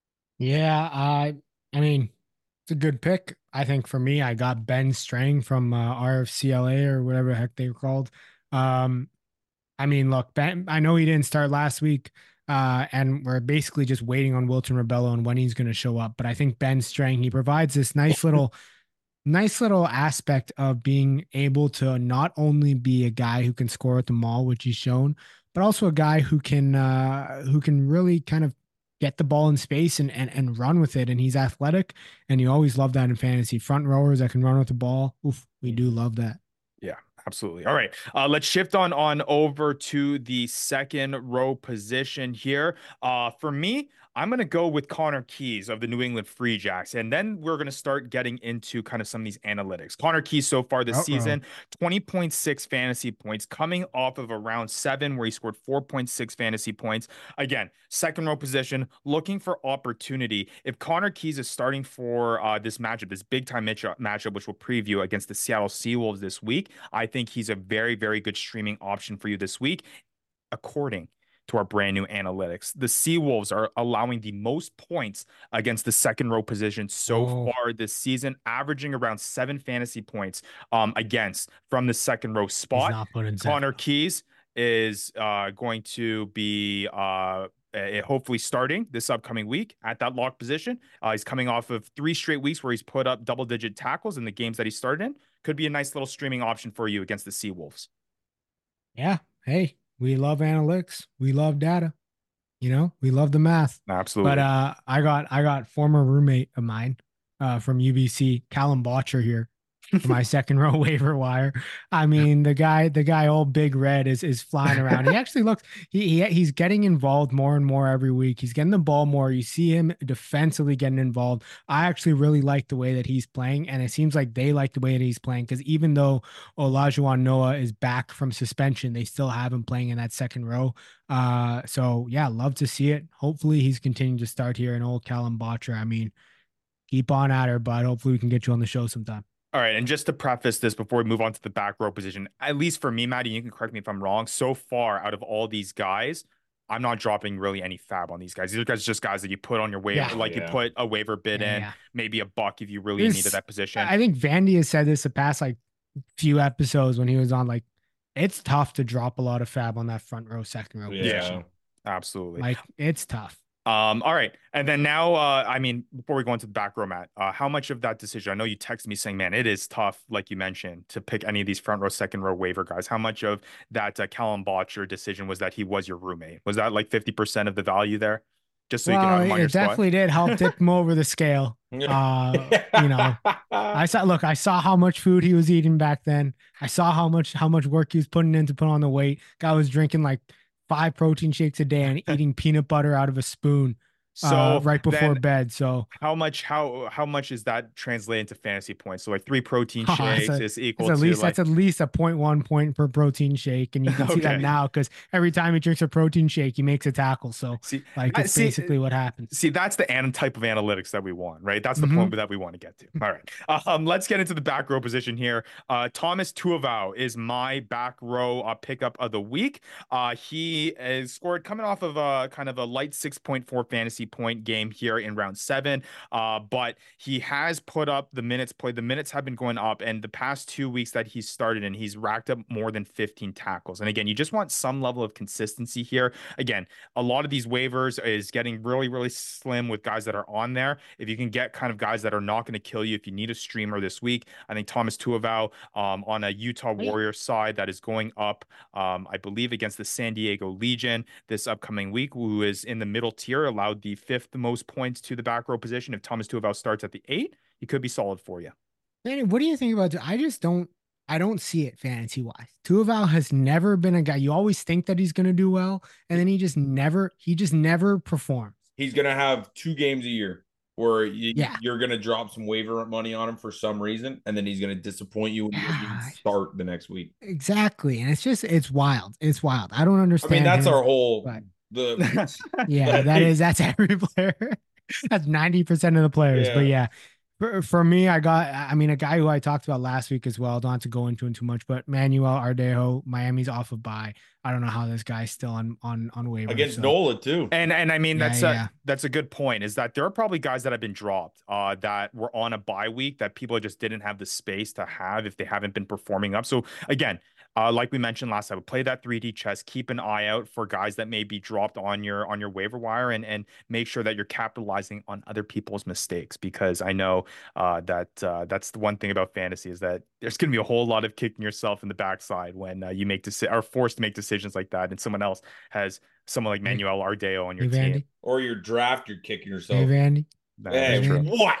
Yeah, I I mean, it's a good pick. I think for me, I got Ben Strang from uh, R F C L A or whatever the heck they were called. Um, I mean, look, Ben, I know he didn't start last week, uh, and we're basically just waiting on Wilton Rebello and when he's going to show up. But I think Ben Strang, he provides this nice little, nice little aspect of being able to not only be a guy who can score at the mall, which he's shown, but also a guy who can, uh, who can really kind of get the ball in space and, and and run with it. And he's athletic, and you always love that in fantasy. Front rowers that can run with the ball. Oof, we do love that. Yeah, absolutely. All right. Uh, let's shift on on over to the second row position here. Uh, for me, I'm going to go with Connor Keys of the New England Free Jacks. And then we're going to start getting into kind of some of these analytics. Connor Keys so far this Uh-oh. season, twenty point six fantasy points, coming off of a round seven where he scored four point six fantasy points. Again, second row position, looking for opportunity. If Connor Keys is starting for uh, this matchup, this big time matchup, which we'll preview against the Seattle Seawolves this week, I think he's a very, very good streaming option for you this week, according to our brand new analytics. The Seawolves are allowing the most points against the second row position so oh. far this season, averaging around seven fantasy points um, against from the second row spot. Connor Keys is uh, going to be uh, uh, hopefully starting this upcoming week at that lock position. Uh, he's coming off of three straight weeks where he's put up double-digit tackles in the games that he started in. Could be a nice little streaming option for you against the Seawolves. Yeah. Hey, we love analytics. We love data. You know, we love the math. Absolutely. But uh, I got I got former roommate of mine uh, from U B C, Callum Botcher here. For my second row waiver wire. I mean, the guy, the guy, old Big Red is is flying around. He actually looks, he, he he's getting involved more and more every week. He's getting the ball more. You see him defensively getting involved. I actually really like the way that he's playing, and it seems like they like the way that he's playing because even though Olajuwon Noah is back from suspension, they still have him playing in that second row. Uh, so yeah, love to see it. Hopefully, he's continuing to start here. And old Callum Botcher. I mean, keep on at her, bud. Hopefully, we can get you on the show sometime. All right, and just to preface this before we move on to the back row position, at least for me, Maddie, you can correct me if I'm wrong. So far, out of all these guys, I'm not dropping really any fab on these guys. These are guys just guys that you put on your waiver, yeah, like yeah. you put a waiver bid yeah, in, yeah. maybe a buck if you really this, needed that position. I think Vandy has said this the past like few episodes when he was on. Like, it's tough to drop a lot of fab on that front row, second row yeah, position. Absolutely. Like, it's tough. Um, all right. And then now, uh, I mean, before we go into the back row, Matt, uh, how much of that decision, I know you texted me saying, man, it is tough, like you mentioned, to pick any of these front row, second row waiver guys. How much of that uh, Callum Botcher decision was that he was your roommate? Was that like fifty percent of the value there? Just so well, you can have him on it your definitely spot? did help tip him over the scale. Uh, you know, I saw, look, I saw how much food he was eating back then. I saw how much, how much work he was putting in to put on the weight. Guy was drinking like five protein shakes a day and eating peanut butter out of a spoon. So uh, right before bed. So how much how how much is that translate into fantasy points? So like three protein shakes a, is equal at to least like... that's at least a point one point per protein shake, and you can okay. see that now because every time he drinks a protein shake, he makes a tackle. So see, like that's see, basically what happens. See, that's the an- type of analytics that we want, right? That's the mm-hmm. point that we want to get to. All right, um, let's get into the back row position here. Uh, Thomas Tuivasa is my back row uh, pickup of the week. Uh, he is scored coming off of a kind of a light six point four fantasy point game here in round seven, uh, but he has put up the minutes played. The minutes have been going up, and the past two weeks that he's started in, he's racked up more than fifteen tackles. And again, you just want some level of consistency here. Again, a lot of these waivers is getting really, really slim with guys that are on there. If you can get kind of guys that are not going to kill you, if you need a streamer this week, I think Thomas Tuivasa um, on a Utah Warrior side that is going up, um, I believe, against the San Diego Legion this upcoming week, who is in the middle tier, allowed the fifth most points to the back row position. If Thomas Tuivasa starts at the eight, he could be solid for you. Man, what do you think about that? I just don't I don't see it fantasy wise. Tuaval has never been a guy. You always think that he's going to do well, and then he just never, he just never performs. He's gonna have two games a year where you, Yeah. you're gonna drop some waiver money on him for some reason, and then he's gonna disappoint you when he doesn't even Yeah. start the next week. Exactly, and it's just it's wild. It's wild. I don't I understand. mean, that's him, our whole but the yeah, that is that's every player. That's ninety percent of the players. Yeah. But yeah, for, for me, I got. I mean, a guy who I talked about last week as well. Don't have to go into him too much, but Manuel Ardejo, Miami's off of bye. I don't know how this guy's still on on on waivers against so. Nola too. And and I mean Yeah, that's yeah. a that's a good point. Is that there are probably guys that have been dropped uh, that were on a bye week that people just didn't have the space to have if they haven't been performing up. So again, uh, like we mentioned last time, play that three D chess. Keep an eye out for guys that may be dropped on your on your waiver wire, and and make sure that you're capitalizing on other people's mistakes, because I know uh, that uh, that's the one thing about fantasy is that there's going to be a whole lot of kicking yourself in the backside when uh, you make deci- are forced to make decisions like that, and someone else has someone like Manuel Ardeo on your Hey, team. Vandy. Or your draft, you're kicking yourself. Hey, Vandy. That Hey, is true. what?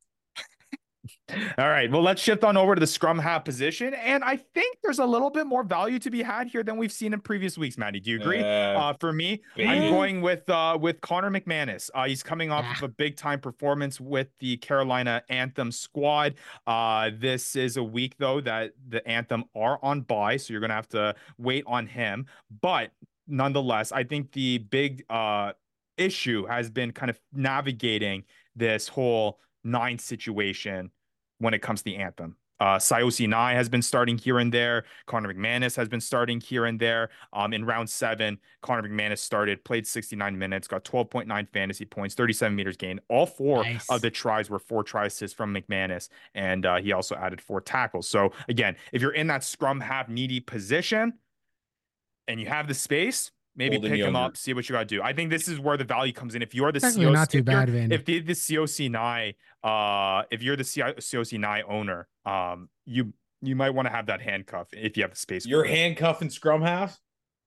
All right. Well, let's shift on over to the scrum half position. And I think there's a little bit more value to be had here than we've seen in previous weeks, Maddie. Do you agree? Uh, Uh, for me, I'm man. going with uh, with Connor McManus. Uh, he's coming off Ah. of a big time performance with the Carolina Anthem squad. Uh, this is a week, though, that the Anthem are on bye, so you're going to have to wait on him. But nonetheless, I think the big uh, issue has been kind of navigating this whole nine situation when it comes to the Anthem. Uh, Sayosi Nai has been starting here and there. Connor McManus has been starting here and there. Um, in round seven, Connor McManus started, played sixty-nine minutes, got twelve point nine fantasy points, thirty-seven meters gained. All four Nice. of the tries were four try assists from McManus, and uh, he also added four tackles. So again, if you're in that scrum half needy position and you have the space, maybe Holden pick him Younger. up, see what you got to do. I think this is where the value comes in. If you're the Actually, C O C, not too if you're- bad, Vandy. if the, the C O C nine, uh, if you're the C O C nine owner, um, you you might want to have that handcuff if you have the space. You're for it. handcuffing scrum half?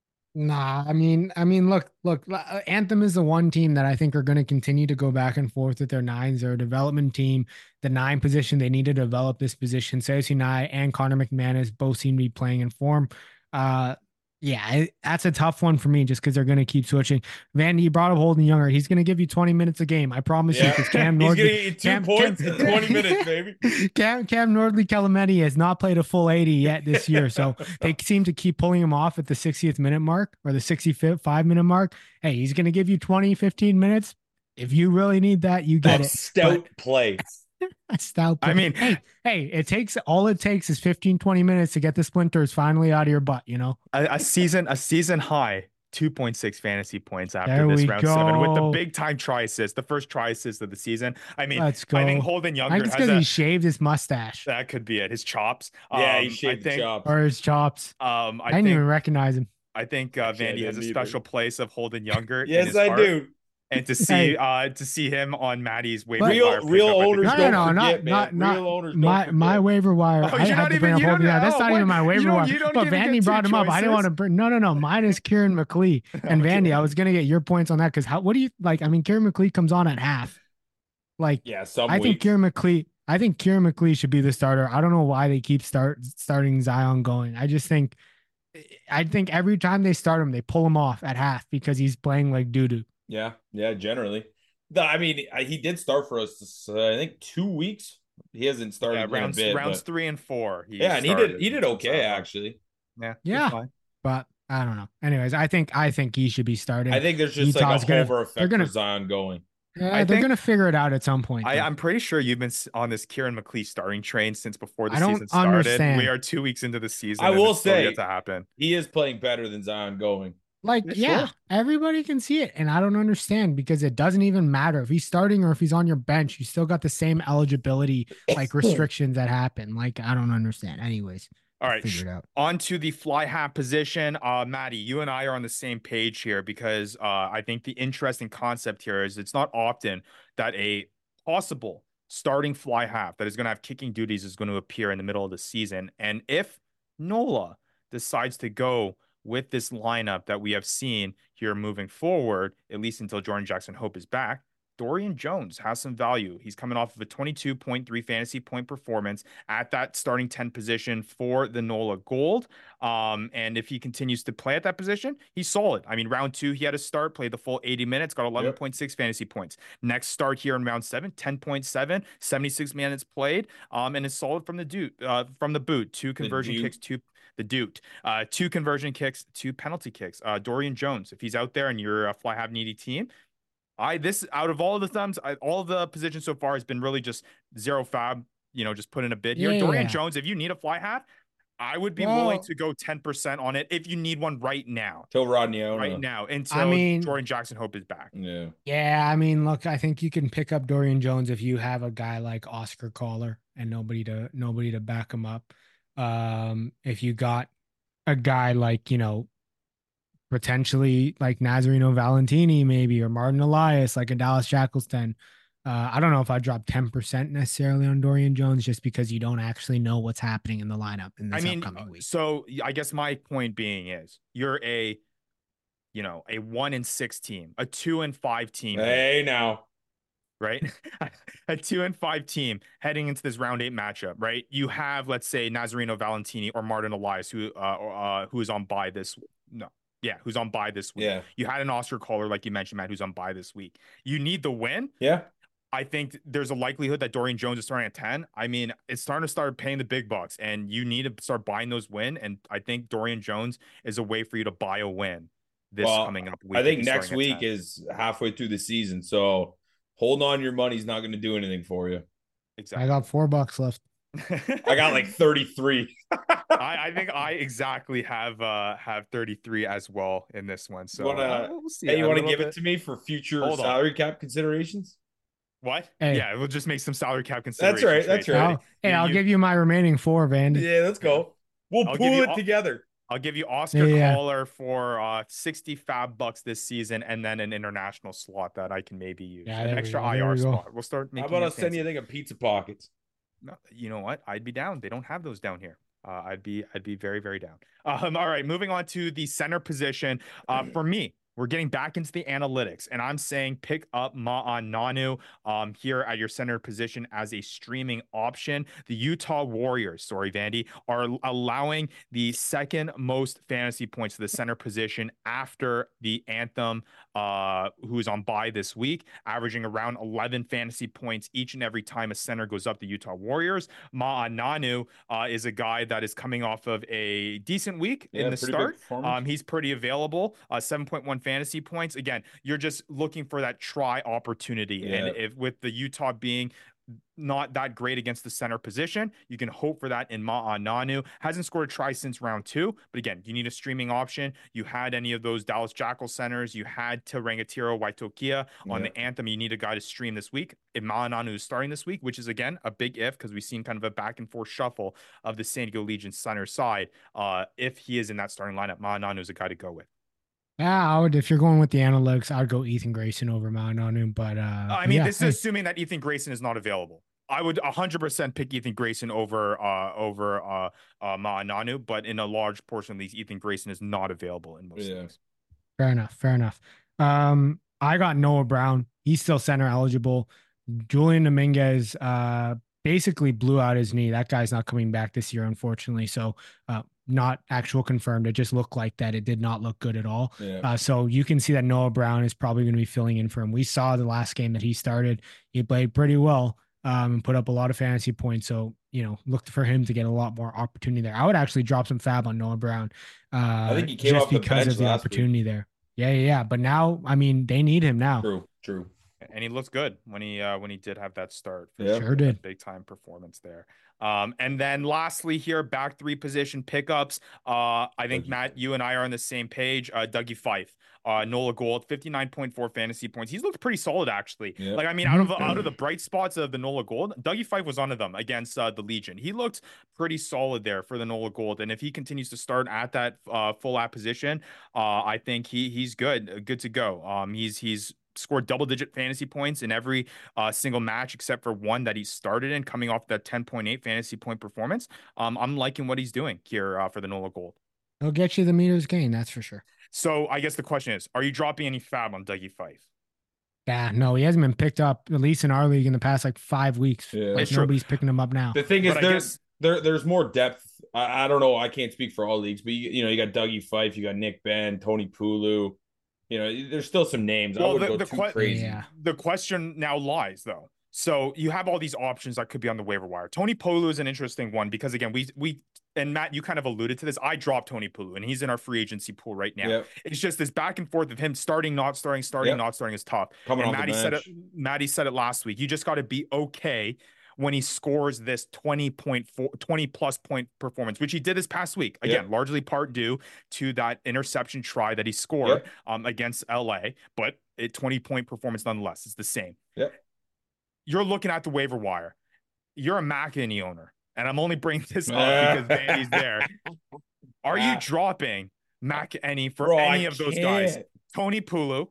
Nah, I mean, I mean, look, look, uh, Anthem is the one team that I think are going to continue to go back and forth with their nines. They're a development team. The nine position, they need to develop this position. Sayosi Nai and Connor McManus both seem to be playing in form. Uh, yeah, it, that's a tough one for me just because they're going to keep switching. Vandy, you brought up Holden Younger. He's going to give you twenty minutes a game. I promise you, because Cam He's Nordley, gonna get you two Cam- points Cam- in twenty minutes, baby. Cam Cam Nordley Calameti has not played a full eighty yet this year, so they seem to keep pulling him off at the sixtieth minute mark or the sixty-five minute mark. Hey, he's going to give you twenty, fifteen minutes. If you really need that, you get That's it. stout play. A stout I play. mean- hey, hey, it takes all it takes is fifteen, twenty minutes to get the splinters finally out of your butt, you know? a, a season a season high two point six fantasy points after There this we round seven with the go. big time try assist, the first try assist of the season. I mean, Let's go. I think Holden I Younger think it's has because a, he shaved his mustache that could be it. His chops. Yeah, Um, he shaved I the think, chops. or his chops. Um, I, I, didn't think even recognize him. I think uh, Actually, I Vandy has a didn't either. special place of Holden Younger. in Yes, his I heart. do. And to see uh to see him on Maddie's waiver But- Real wire real pickup, I think owners is No, don't no, no, forget, not- man. not- real owners don't My forget. my waiver wire. Oh, I you're had not to even- bring up you Holden. don't- Yeah, that's oh, not what? even my You waiver don't- wire. you don't But even Vandy get brought two him up. I didn't want to choices? bring. No, no, no. Mine is Kieran McLeay and Okay. Vandy. I was gonna get your points on that because how? What do you like? I mean, Kieran McLeay comes on at half. Like, Yeah, some I think weeks. Kieran McLeay. I think Kieran McLeay should be the starter. I don't know why they keep start starting Zion going. I just think, I think every time they start him, they pull him off at half because he's playing like doo doo. Yeah, yeah, generally. The, I mean, I- he did start for us. This, uh, I think two weeks. He hasn't started Yeah, in rounds a bit, rounds but- three and four. He yeah, and he started did he did since, okay uh, actually. Yeah, Yeah. he's fine. But I don't know. Anyways, I think I think he should be starting. I think there's just Utah's like a gonna- hover they're effect gonna- for Zion going. Yeah, I they're think- gonna figure it out at some point. I, though. I'm pretty sure you've been s- on this Kieran McLeay starting train since before the I don't season started. understand. We are two weeks into the season. I and will it's still say- yet to happen. He is playing better than Zion going. Like, Yeah, yeah, sure. everybody can see it. And I don't understand because it doesn't even matter if he's starting or if he's on your bench, you still got the same eligibility, like restrictions that happen. Like, I don't understand. Anyways, All right, figure it out. on to the fly half position. Uh, Maddie, you and I are on the same page here because uh, I think the interesting concept here is it's not often that a possible starting fly half that is going to have kicking duties is going to appear in the middle of the season. And if Nola decides to go with this lineup that we have seen here moving forward, at least until Jordan Jackson Hope is back, Dorian Jones has some value. He's coming off of a twenty-two point three fantasy point performance at that starting ten position for the NOLA Gold. Um, and if he continues to play at that position, he's solid. I mean, round two, he had a start, played the full eighty minutes, got eleven point six yep. fantasy points. Next start here in round seven, ten point seven, seventy-six minutes played, um, and is solid from the dude, uh, from the boot. Two conversion kicks, two the Duke, uh, two conversion kicks, two penalty kicks. Uh, Dorian Jones, if he's out there and you're a fly half needy team, I this out of all of the thumbs, I, all of the positions so far has been really just zero fab. You know, just put in a bid here. Yeah. Dorian Jones, if you need a fly half, I would be well, willing to go ten percent on it if you need one right now. Till Rodney right now until I mean, Jordan Jackson Hope is back. Yeah. Yeah, I mean, look, I think you can pick up Dorian Jones if you have a guy like Oscar Collar and nobody to nobody to back him up. Um, if you got a guy like, you know, potentially like Nazareno Valentini maybe, or Martin Elias, like a Dallas Shackleton. Uh, I don't know if I drop ten percent necessarily on Dorian Jones just because you don't actually know what's happening in the lineup in this I mean, upcoming week. So I guess my point being is you're a, you know, a one and six team, a two and five team. Hey, here, now. Right? A two and five team heading into this round eight matchup, right? You have, let's say, Nazareno Valentini or Martin Elias, who uh, uh who is on bye this no. Yeah, who's on bye this week. Yeah. You had an Oscar Collar, like you mentioned, Matt, who's on bye this week. You need the win. Yeah. I think there's a likelihood that Dorian Jones is starting at ten. I mean, it's starting to start paying the big bucks, and you need to start buying those win. And I think Dorian Jones is a way for you to buy a win this well, coming up week. I think next week is halfway through the season, so holding on your money is not going to do anything for you. Exactly. I got four bucks left. I got like thirty-three. I, I think I exactly have uh have thirty-three as well in this one. So wanna, uh, we'll see. Hey, you want to give bit. it to me for future Hold salary on. cap considerations? What? Hey. Yeah, we'll just make some salary cap considerations. That's right. That's right. I'll, hey, you, I'll you, give you my remaining four, Vandy. Yeah, let's go. We'll I'll pool it all, together. I'll give you Oscar yeah. Collar for uh sixty fab bucks this season, and then an international slot that I can maybe use. Yeah, an extra we I R we spot. We'll start making. How about I send you a thing of pizza pockets? No, you know what? I'd be down. They don't have those down here. Uh, I'd be I'd be very, very down. Um, all right, moving on to the center position. Uh, for me, we're getting back into the analytics, and I'm saying pick up Ma'an Nanu um, here at your center position as a streaming option. The Utah Warriors, sorry, Vandy, are allowing the second most fantasy points to the center position after the Anthem, uh, who's on bye this week, averaging around eleven fantasy points each and every time a center goes up. The Utah Warriors. Ma'an Nanu uh, is a guy that is coming off of a decent week yeah, in the start. Um, he's pretty available. Uh, seven point one fantasy points. Again, you're just looking for that try opportunity. Yeah. And if with the Utah being not that great against the center position, you can hope for that in Ma'an Nanu. Hasn't scored a try since round two, but again, you need a streaming option. You had any of those Dallas Jackal centers, you had Rangatiro Waitokia on yeah. the Anthem. You need a guy to stream this week. If Ma'an Nanu is starting this week, which is again a big if, because we've seen kind of a back and forth shuffle of the San Diego Legion center side. Uh, if he is in that starting lineup, Ma'an Nanu is a guy to go with. Yeah, I would. If you're going with the analytics, I'd go Ethan Grayson over Ma'an Nanu. But uh, I mean, yeah, this is hey. assuming that Ethan Grayson is not available. I would one hundred percent pick Ethan Grayson over uh, over uh, uh, Ma'an Nanu, but in a large portion of these, Ethan Grayson is not available in most yeah. leagues. Fair enough. Fair enough. Um, I got Noah Brown. He's still center eligible. Julian Dominguez uh, basically blew out his knee. That guy's not coming back this year, unfortunately. So uh, not actual confirmed. It just looked like that. It did not look good at all. Yeah. Uh, so you can see that Noah Brown is probably going to be filling in for him. We saw the last game that he started. He played pretty well. Um, and put up a lot of fantasy points. So, you know, looked for him to get a lot more opportunity there. I would actually drop some fab on Noah Brown. Uh, I think he came just off the because bench of the last opportunity week. there. Yeah, yeah, yeah. But now, I mean, they need him now. True, true. And he looks good when he uh, when he did have that start. Yeah. Sure did. Big time performance there. Um, and then lastly here, back three position pickups. Uh, I think, Matt, you and I are on the same page. Uh, Dougie Fife, uh, NOLA Gold, fifty-nine point four fantasy points. He's looked pretty solid, actually. Yeah. Like, I mean, out of out of the bright spots of the NOLA Gold, Dougie Fife was one of them against uh, the Legion. He looked pretty solid there for the NOLA Gold. And if he continues to start at that uh, full app position, uh, I think he he's good, good to go. Um, he's he's scored double-digit fantasy points in every uh, single match except for one that he started in, coming off that ten point eight fantasy point performance. Um, I'm liking what he's doing here uh, for the NOLA Gold. He'll get you the meters gain, that's for sure. So I guess the question is, are you dropping any fab on Dougie Fife? Yeah, no, he hasn't been picked up, at least in our league, in the past like five weeks. Yeah. Like It's true. nobody's picking him up now. The thing is, But I there, guess- there, there's more depth. I, I don't know. I can't speak for all leagues, but you, you know, you got Dougie Fife, you got Nick Ben, Tony Pulu. You know, there's still some names. I Well, wouldn't the- go the too que- crazy. Yeah. The question now lies though. So you have all these options that could be on the waiver wire. Tony Polu is an interesting one because again, we we and Matt, you kind of alluded to this. I dropped Tony Pulu and he's in our free agency pool right now. Yep. It's just this back and forth of him starting, not starting, starting, Yep. not starting is tough. Coming and off the Maddie said it. bench. Maddie said it last week. You just got to be okay when he scores this twenty point four, twenty plus point performance, which he did this past week. Again, Yep. largely part due to that interception try that he scored Yep. um, against L A, but a twenty point performance nonetheless. It's the same. Yep. You're looking at the waiver wire. You're a McEnany owner, and I'm only bringing this up because Vandy's there. Are you dropping McEnany for Bro, any I of those guys? can't. Tony Pulu,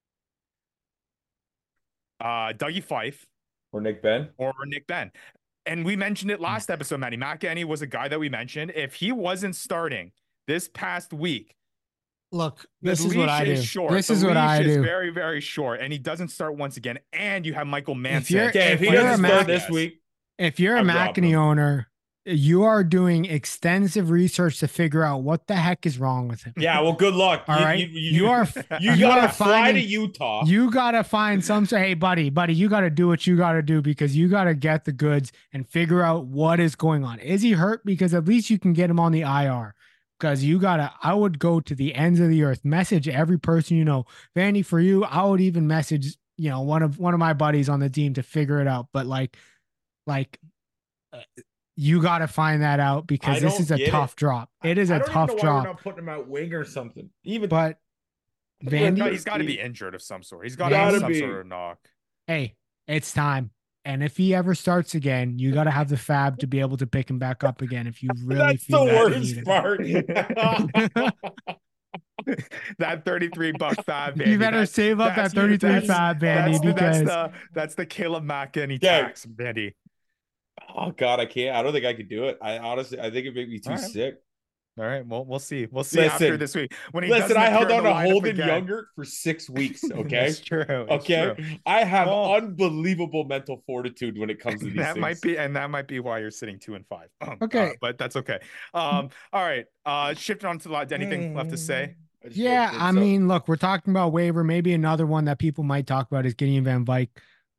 uh, Dougie Fife, Or Nick Ben. or Nick Ben. And we mentioned it last episode, Matty. McEnany was a guy that we mentioned. If he wasn't starting this past week, Look, the this is leash what I do. is short. This The is what leash I is do. very, very short, and he doesn't start once again. And you have Michael Manson. you're- Okay, if he If you're doesn't a start Mac- this week, If you're a I'm dropping McEnany him. owner, you are doing extensive research to figure out what the heck is wrong with him. yeah, well, good luck. All you, right, you, you, you, are you, you gotta are fly to finding- Utah. you gotta find some say, hey, buddy, buddy, you gotta do what you gotta do because you gotta get the goods and figure out what is going on. Is he hurt? Because at least you can get him on the I R. Because you gotta, I would go to the ends of the earth, message every person you know. Vandy, for you, I would even message, you know, one of one of my buddies on the team to figure it out. But like, like, uh, you gotta find that out because I this don't is a get tough it. drop. It is I a don't even tough know why drop. We're not putting him out wing or something. Even But No, Vandy, he's got to be injured of some sort. He's got Gotta to have some be. sort of knock. hey, it's time. And if he ever starts again, you got to have the fab to be able to pick him back up again. If you really that's the feel that you worst need it. part. That thirty-three buck fab, You Vandy, better that's- save up that that's- thirty-three that's- fab, That's Vandy, the, that's because the that's the Caleb McEnany Yeah. tax, Vandy. Oh God, I can't. I don't think I could do it. I honestly, I think it'd make me too All right. sick. All right, well, we'll see. We'll see Listen, after this week. When he Listen, doesn't I held appear on in to the lineup Holden again. Younger for six weeks. Okay, It's true. It's okay. true. I have Well- unbelievable mental fortitude when it comes to these That things. might be, and that might be why you're sitting two and five. Um, Okay. uh, but that's okay. Um, all right. Uh, shifting on to the lot. Anything left to say? I just yeah, think I so. mean, look, we're talking about waiver. Maybe another one that people might talk about is Gideon Van Dyke.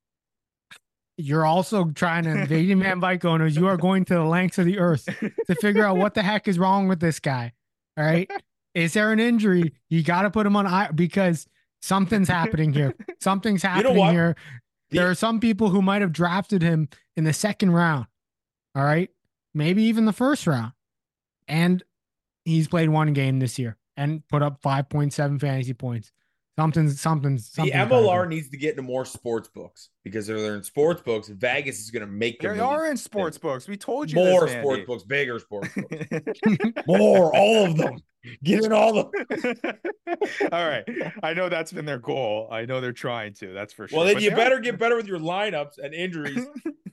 You're also trying to, Gideon Van Dyke owners, you are going to the lengths of the earth to figure out what the heck is wrong with this guy. All right. Is there an injury? You got to put him on I because something's happening here. Something's know happening what? here. The- There are some people who might have drafted him in the second round. All right. Maybe even the first round. And he's played one game this year and put up five point seven fantasy points. Something's something's the something's M L R gotta needs to get into more sports books because if they're in sports books, Vegas is going to make them They are in sports books. We told you more this, sports Vandy. books, bigger sports books, books. more, all of them. Get in all of them. All right. I know that's been their goal. I know they're trying to. That's for sure. Well, then But you they better are- get better with your lineups and injuries.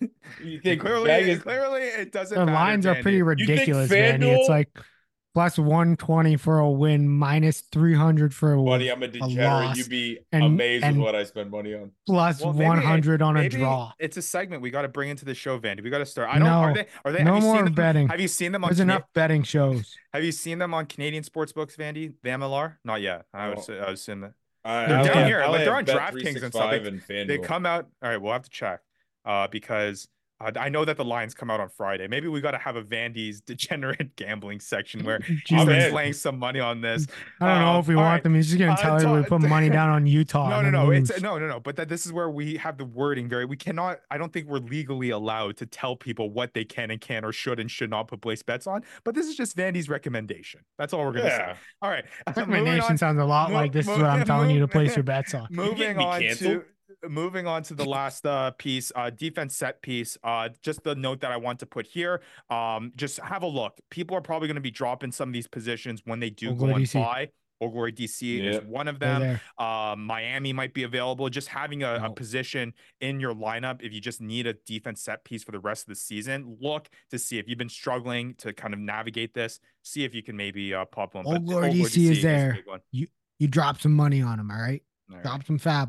You think clearly, Vegas? clearly, it doesn't. The matter, lines are Vandy. pretty think ridiculous, Vandy. It's FanDuel- like plus one twenty for a win, minus three hundred for a Buddy, win, I'm a degenerate. loss. You'd be And- amazed and- with what I spend money on. plus Well, maybe- one hundred on a Maybe draw. It's a segment we got to bring into the show, Vandy. We got to start. I don't. No. Are they? Are they? No have you more seen them, betting. Have you seen them on? There's Cana- enough betting shows. Have you seen them on Canadian sports books, Vandy? The M L R? Not yet. I would Oh. say. I would assume that I, They're I down have- here, I like, they're have on Bet DraftKings and stuff. three sixty-five and they FanDuel. come out. All right, we'll have to check uh, because uh, I know that the lines come out on Friday. Maybe we got to have a Vandy's degenerate gambling section where he Jesus. starts in. laying some money on this. I don't know Um, if we all want right. them. He's just gonna Uh, tell everybody to ta- put money down on Utah. No, and no, then no. It's lose. no, no, no. But that this is where we have the wording very. We cannot. I don't think we're legally allowed to tell people what they can and can or should and should not put place bets on. But this is just Vandy's recommendation. That's all we're gonna say. Yeah. All right. Moving Recommendation on- sounds a lot mo- like this is mo- what I'm telling you to move- place your bets on. Moving me on canceled. to moving on to the last uh, piece, uh, defense set piece. Uh, just the note that I want to put here. Um, just have a look. People are probably going to be dropping some of these positions when they do Old go Glory on D C. bye. Old Glory D C is Yep. one of They're them. there. Um, Miami might be available. Just having a, a No. position in your lineup if you just need a defense set piece for the rest of the season. Look to see if you've been struggling to kind of navigate this. See if you can maybe uh, pop one. Old But Glory Old D C is a there. big one. You drop some money on him, all right? All right. Drop some fab on him.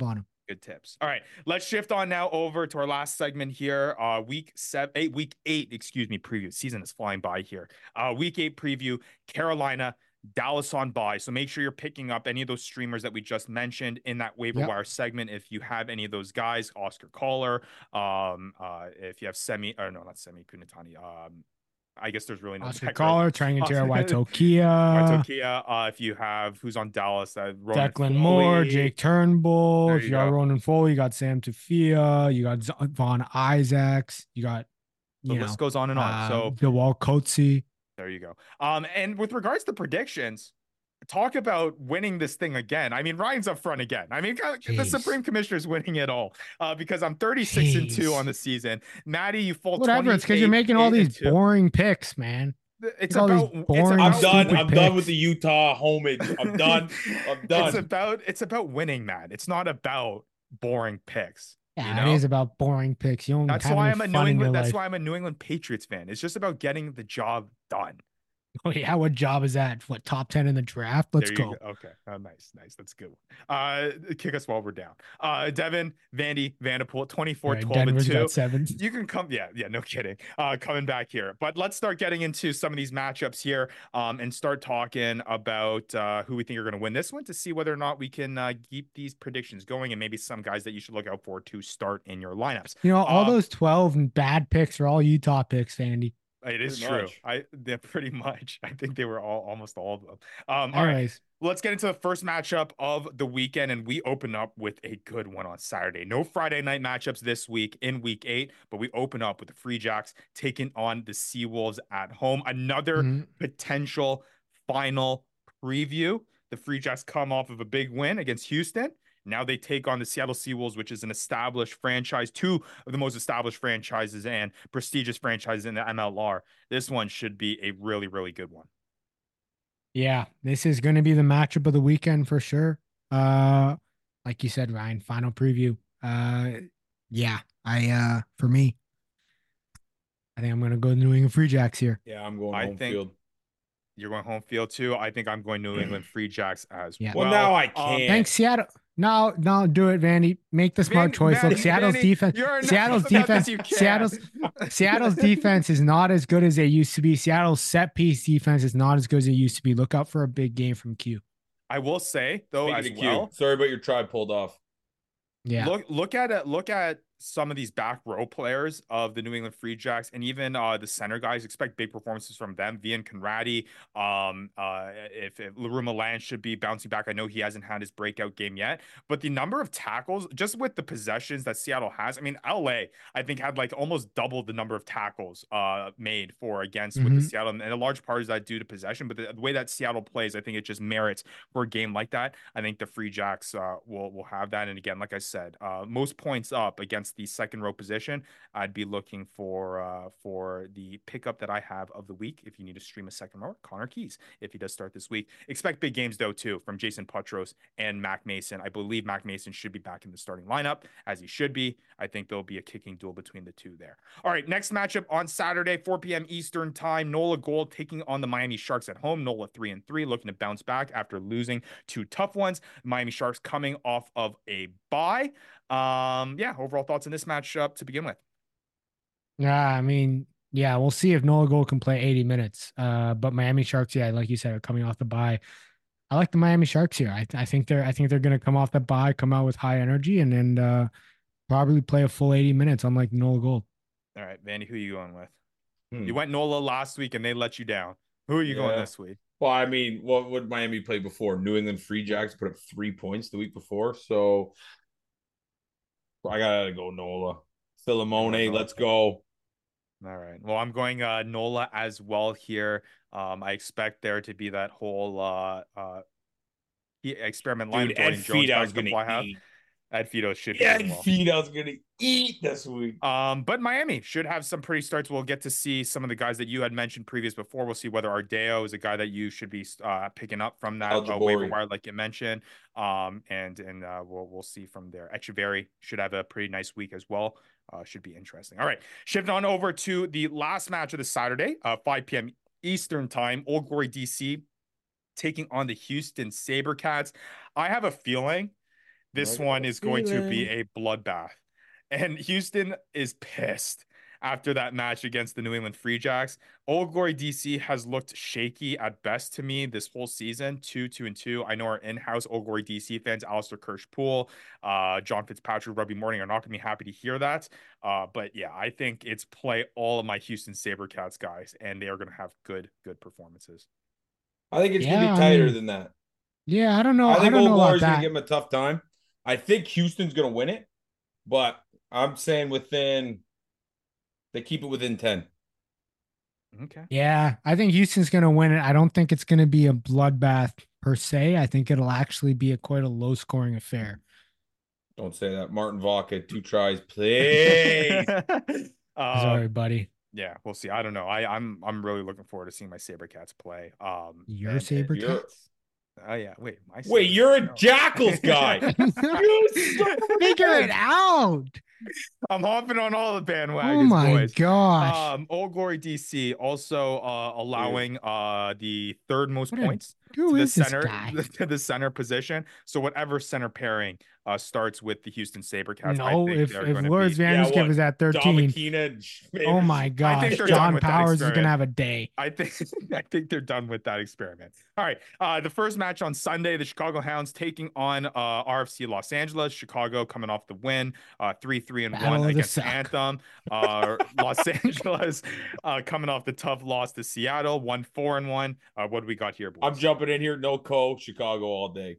Good tips. All right, let's shift on now over to our last segment here. Uh, week seven, eight, week eight, excuse me, preview. Season is flying by here. Uh, week eight preview, Carolina, Dallas on bye. So make sure you're picking up any of those streamers that we just mentioned in that waiver Yep. wire segment. If you have any of those guys, Oscar Collar, um, uh, if you have Semi, or no, not Semi Kunitani, um, I guess there's really no Oscar back Collar, row. trying into Oscar- Waitokia, Waitokia, uh, if you have who's on Dallas, uh, Ronan Declan Moore, Foley. Jake Turnbull. There If you you got go. Ronan Foley, you got Sam Tafia, you got Z- Vaughn Isaacs, you got The you list know goes on and on. uh, So Bilal Coetzee. there you go. Um, and with regards to predictions, talk about winning this thing again. I mean, Ryan's up front again. I mean, the Jeez. Supreme Commissioner's winning it all. Uh, because I'm thirty-six and two Jeez. on the season. Maddie, you fall Whatever. It's because you're twenty-eight, making all eight, and these two. boring picks, man. It's all these about it's boring, I'm about done. stupid I'm picks. done with the Utah homage. I'm done. I'm done. It's about it's about winning, man. It's not about boring picks. Yeah, you know? it is about boring picks. You don't That's have why any I'm a fun New in your England. That's life. why I'm a New England Patriots fan. It's just about getting the job done. Oh yeah, what job is that? What, top ten in the draft? Let's There you go. Okay. Oh, nice, nice. That's a good one. Uh, kick us while we're down. Uh, Devin, Vandy, Vanderpool, twenty-four, All right, twelve, Denver's and two. got seven. You can come. Yeah, yeah, no kidding. Uh, coming back here. But let's start getting into some of these matchups here um, and start talking about uh, who we think are going to win this one to see whether or not we can uh, keep these predictions going and maybe some guys that you should look out for to start in your lineups. You know, all Uh, those twelve bad picks are all Utah picks, Vandy. It is Pretty true. much. I they're pretty much. I think they were all almost all of them. Um, all right. Anyways, Let's get into the first matchup of the weekend, and we open up with a good one on Saturday. No Friday night matchups this week in week eight, but we open up with the Free Jacks taking on the Seawolves at home. Another Mhm. potential final preview. The Free Jacks come off of a big win against Houston. Now they take on the Seattle Seawolves, which is an established franchise, two of the most established franchises and prestigious franchises in the M L R. This one should be a really, really good one. yeah, this is going to be the matchup of the weekend for sure. Uh, like you said, Ryan, final preview. Uh, yeah, I uh, for me, I think I'm going to go New England Free Jacks here. Yeah, I'm going I home think- field. You're going home field too. I think I'm going New England Free Jacks as Yeah. well. Well, now I Um, can't. Thanks, Seattle. No, no, do it, Vandy. Make the smart Van- choice. Vandy- Look, Seattle's Vandy, defense. you're enough Seattle's about this, defense. you can't. Seattle's Seattle's defense is not as good as they used to be. Seattle's set piece defense is not as good as it used to be. Look out for a big game from Q. I will say though, Speaking as of Q, well, sorry about your tribe pulled off. Yeah. look look at it. Look at some of these back row players of the New England Free Jacks, and even uh, the center guys. Expect big performances from them. Vian Conradi, um, uh, if, if Laruma Land should be bouncing back. I know he hasn't had his breakout game yet, but the number of tackles, just with the possessions that Seattle has, I mean, L A, I think had like almost doubled the number of tackles uh, made for against with the Mhm. Seattle, and a large part is that due to possession. But the, the way that Seattle plays, I think it just merits for a game like that. I think the Free Jacks uh, will will have that. And again, like I said, uh, most points up against the second row position. I'd be looking for uh, for the pickup that I have of the week. If you need to stream a second rower, Connor Keys, if he does start this week. Expect big games though too from Jason Putros and Mac Mason. I believe Mac Mason should be back in the starting lineup as he should be. I think there'll be a kicking duel between the two there. All right, next matchup on Saturday, four p.m. Eastern time. Nola Gold taking on the Miami Sharks at home. Nola three and three, looking to bounce back after losing two tough ones. Miami Sharks coming off of a bye. Um, yeah, overall thoughts on this matchup to begin with. Yeah, I mean, yeah, we'll see if Nola Gold can play eighty minutes. Uh, but Miami Sharks, yeah, like you said, are coming off the bye. I like the Miami Sharks here. I, I think they're I think they're going to come off the bye, come out with high energy, and then uh, probably play a full eighty minutes, unlike Nola Gold. All right, Vandy, who are you going with? Hmm. You went Nola last week and they let you down. Who are you going Yeah. this week? Well, I mean, what would Miami play before? New England Free Jacks put up three points the week before, so I gotta go Nola. Philemone, Nola. let's go. All right. Well, I'm going uh, Nola as well here. Um, I expect there to be that whole uh, uh, e- experiment line. Dude, of Ed Jordan Jones back Fido's to gonna fly half. eat. Ed Fido should be Ed doing well. Fido's gonna eat this week. Um, but Miami should have some pretty starts. We'll get to see some of the guys that you had mentioned previous before. We'll see whether Ardeo is a guy that you should be uh, picking up from that uh, Aljabari. waiver wire, like you mentioned. Um, and and uh, we'll we'll see from there. Echeverry should have a pretty nice week as well. Uh, should be interesting. All right, shifting on over to the last match of the Saturday, uh, five p.m. Eastern time. Old Glory D C taking on the Houston SaberCats. I have a feeling This I got one a is going to be feeling. a bloodbath. And Houston is pissed after that match against the New England Free Jacks. Old Glory D C has looked shaky at best to me this whole season. Two, two, and two. I know our in-house Old Glory D C fans, Alistair Kirsch-Poole, uh, John Fitzpatrick, Rugby Morning, are not going to be happy to hear that. Uh, but yeah, I think it's play all of my Houston SaberCats guys, and they are going to have good, good performances. I think it's gonna Yeah, be I tighter mean, than that. yeah, I don't know. I I think don't Old know about Glory's gonna that. give him a tough time. I think Houston's gonna win it, but I'm saying within they keep it within ten. Okay. Yeah, I think Houston's going to win it. I don't think it's going to be a bloodbath per se. I think it'll actually be a quite a low scoring affair. Don't say that. Martin Vaca, two tries, please. um, Sorry, buddy. yeah, we'll see. I don't know. I, I'm I'm really looking forward to seeing my SaberCats play. Um, Your and, and You're SaberCats? oh yeah, wait, my wait, you're a SaberCats, no. Jackals guy. You son of a Figure it bitch. out. I'm hopping on all the bandwagons, Oh my boys. gosh. Um, Old Glory D C also uh allowing uh the third most What a, points who to the is this center guy? to the center position. So whatever center pairing uh starts with the Houston SaberCats, I No, think if they're if going to Lawrence be. Yeah, Vanderskip what? is at thirteen, Damakina and Schmidt. oh my I think gosh, they're done John with that Powers is gonna experiment. have a day. I think I think they're done with that experiment. All right. Uh, the first match on Sunday, the Chicago Hounds taking on uh, R F C Los Angeles. Chicago coming off the win, uh, three three and Battle one of the against Suck. Anthem. Uh, Los Angeles uh, coming off the tough loss to Seattle, one four and one. Uh, what do we got here, boys? I'm jumping in here. No Co. Chicago all day.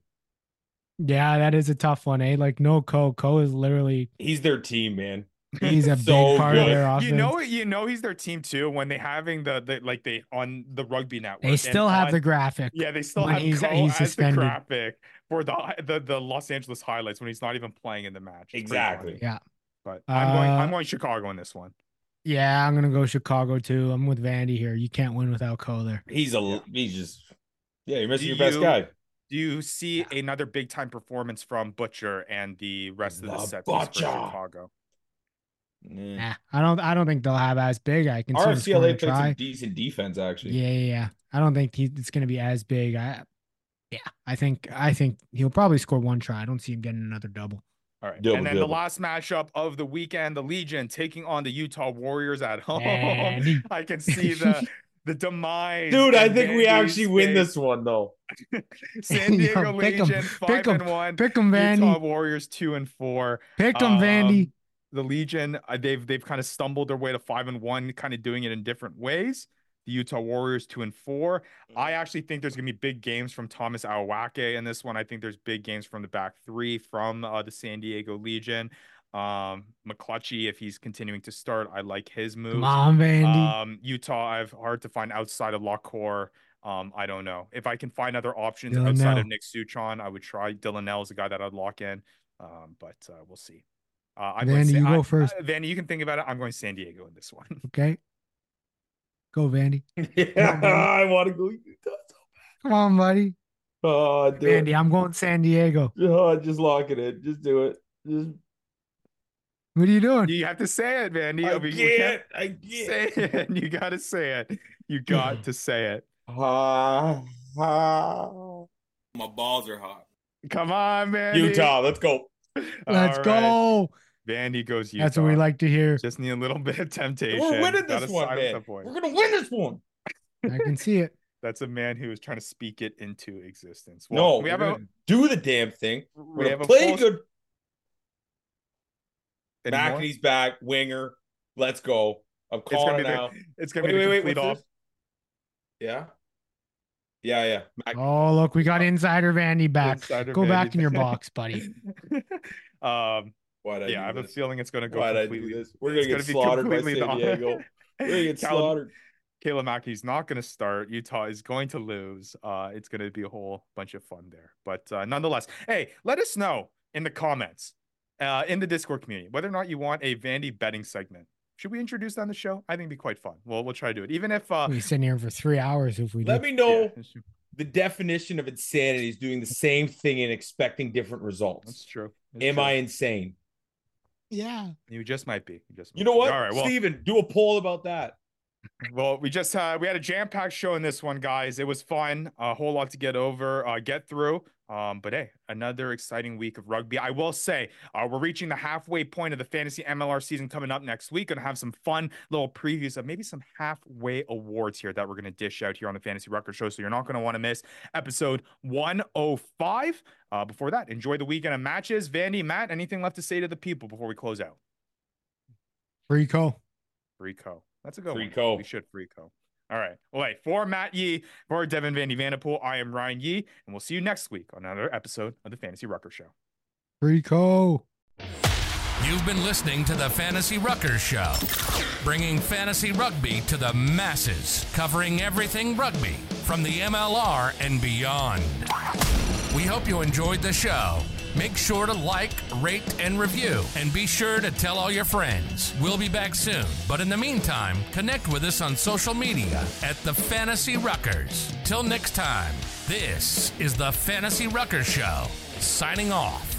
Yeah, that is a tough one, eh? Like no Co. Co is literally He's their team, man. he's a so big part of good. their offense. You know, you know, he's their team too when they having the, the like they on the rugby network. They still and have on, the graphic. Yeah, they still when have he's- Co he's as the suspended. graphic for the, the the Los Angeles highlights when he's not even playing in the match. It's pretty Exactly. funny. Yeah. But I'm going. Uh, I'm going Chicago in this one. Yeah, I'm gonna go Chicago too. I'm with Vandy here. You can't win without Co there. He's a Yeah. he's just yeah, you're missing Do your best you- guy. Do you see another big time performance from Butcher and the rest of the The set piece for Butcher. Chicago? Yeah. Nah, I don't. I don't think they'll have as big. I can see them R F C scoring L A a played try. some decent defense actually. Yeah, yeah, yeah. I don't think he, it's going to be as big. I, yeah, I think I think he'll probably score one try. I don't see him getting another double. All right. Double, and then double. the last matchup of the weekend, the Legion taking on the Utah Warriors at home. Vandy. I can see the the demise. Dude, I in think we Vandy's actually win face. this one though. San Diego Yo, pick 'em. Legion five Pick 'em. and one. Pick 'em, Utah Vandy. Warriors two and four. Pick 'em, Um, Vandy. The Legion, uh, they've they've kind of stumbled their way to five and one, kind of doing it in different ways. The Utah Warriors two and four. I actually think there's gonna be big games from Thomas Awake in this one. I think there's big games from the back three from uh, the San Diego Legion. Um, McClutchy, if he's continuing to start, I like his moves. Come on, Vandy. Um, Utah, I've hard to find outside of Lockhor. Um, I don't know if I can find other options Dylan outside Nell. of Nick Suchon. I would try Dylan Nell is a guy that I'd lock in. Um, but uh, we'll see. Uh, I'm going Vandy, to you I, go first. Uh, Vandy, you can think about it. I'm going San Diego in this one. Okay, go Vandy. Yeah, I want to go Utah. Come on, buddy. Oh, do Vandy, it. I'm going San Diego. Oh, just lock it in. Just do it. Just What are you doing? You have to say it, Vandy. I We- we can't. I say can't. it. You got to say it. You got to say it. Ah, ah. My balls are hot. Come on, Vandy. Utah, let's go. Let's All right. go. Vandy goes Utah. That's what we like to hear. Just need a little bit of temptation. We're winning Gotta this one, side with man. the boys. We're gonna win this one. I can see it. That's a man who is trying to speak it into existence. No, Well, we we have are a gonna do the damn thing. we We're have gonna a play full- good. anymore? McAdie's back, winger. Let's go. I'm It's gonna calling be it now. the it's gonna Wait, be the wait, wait. complete What's off. this? Yeah. Yeah, yeah. Mac- Oh, look, we got Insider Vandy back. Insider Go back Vandy. in your box, buddy. um, Why'd I yeah, I have do a this? feeling it's gonna go Why'd I completely. do this? We're it's gonna get be slaughtered by completely San the- Diego. We're gonna get Caleb- slaughtered. Caleb Mackey's not going to start. Utah is going to lose. Uh, it's going to be a whole bunch of fun there. But uh, nonetheless, hey, let us know in the comments, uh, in the Discord community, whether or not you want a Vandy betting segment. Should we introduce that on the show? I think it'd be quite fun. Well, we'll try to do it. Even if uh, We'll be sitting here for three hours if we do. Let me know yeah, the definition of insanity is doing the same thing and expecting different that's results. true. That's Am true. I insane? Yeah. You just might be. You just. You might know be. what? All right. Well, Steven, do a poll about that. Well, we just uh, we had a jam-packed show in this one, guys. It was fun, a whole lot to get over, uh, get through. Um, but hey, another exciting week of rugby. I will say, uh, we're reaching the halfway point of the fantasy M L R season coming up next week. Gonna have some fun little previews of maybe some halfway awards here that we're gonna dish out here on the Fantasy Rucker Show. So you're not gonna want to miss episode one oh five. Uh, before that, enjoy the weekend of matches. Vandy, Matt, anything left to say to the people before we close out? Free co. Free co. That's a good Free one. co. We should free co. All right. Well, hey, for Matt Yee, for Devin Vandy Vanderpool, I am Ryan Yee, and we'll see you next week on another episode of the Fantasy Rucker Show. Free co. You've been listening to the Fantasy Rucker Show, bringing fantasy rugby to the masses, covering everything rugby from the M L R and beyond. We hope you enjoyed the show. Make sure to like, rate, and review, and be sure to tell all your friends. We'll be back soon, but in the meantime, connect with us on social media at the Fantasy Ruckers. Till next time, this is the Fantasy Rucker Show, signing off.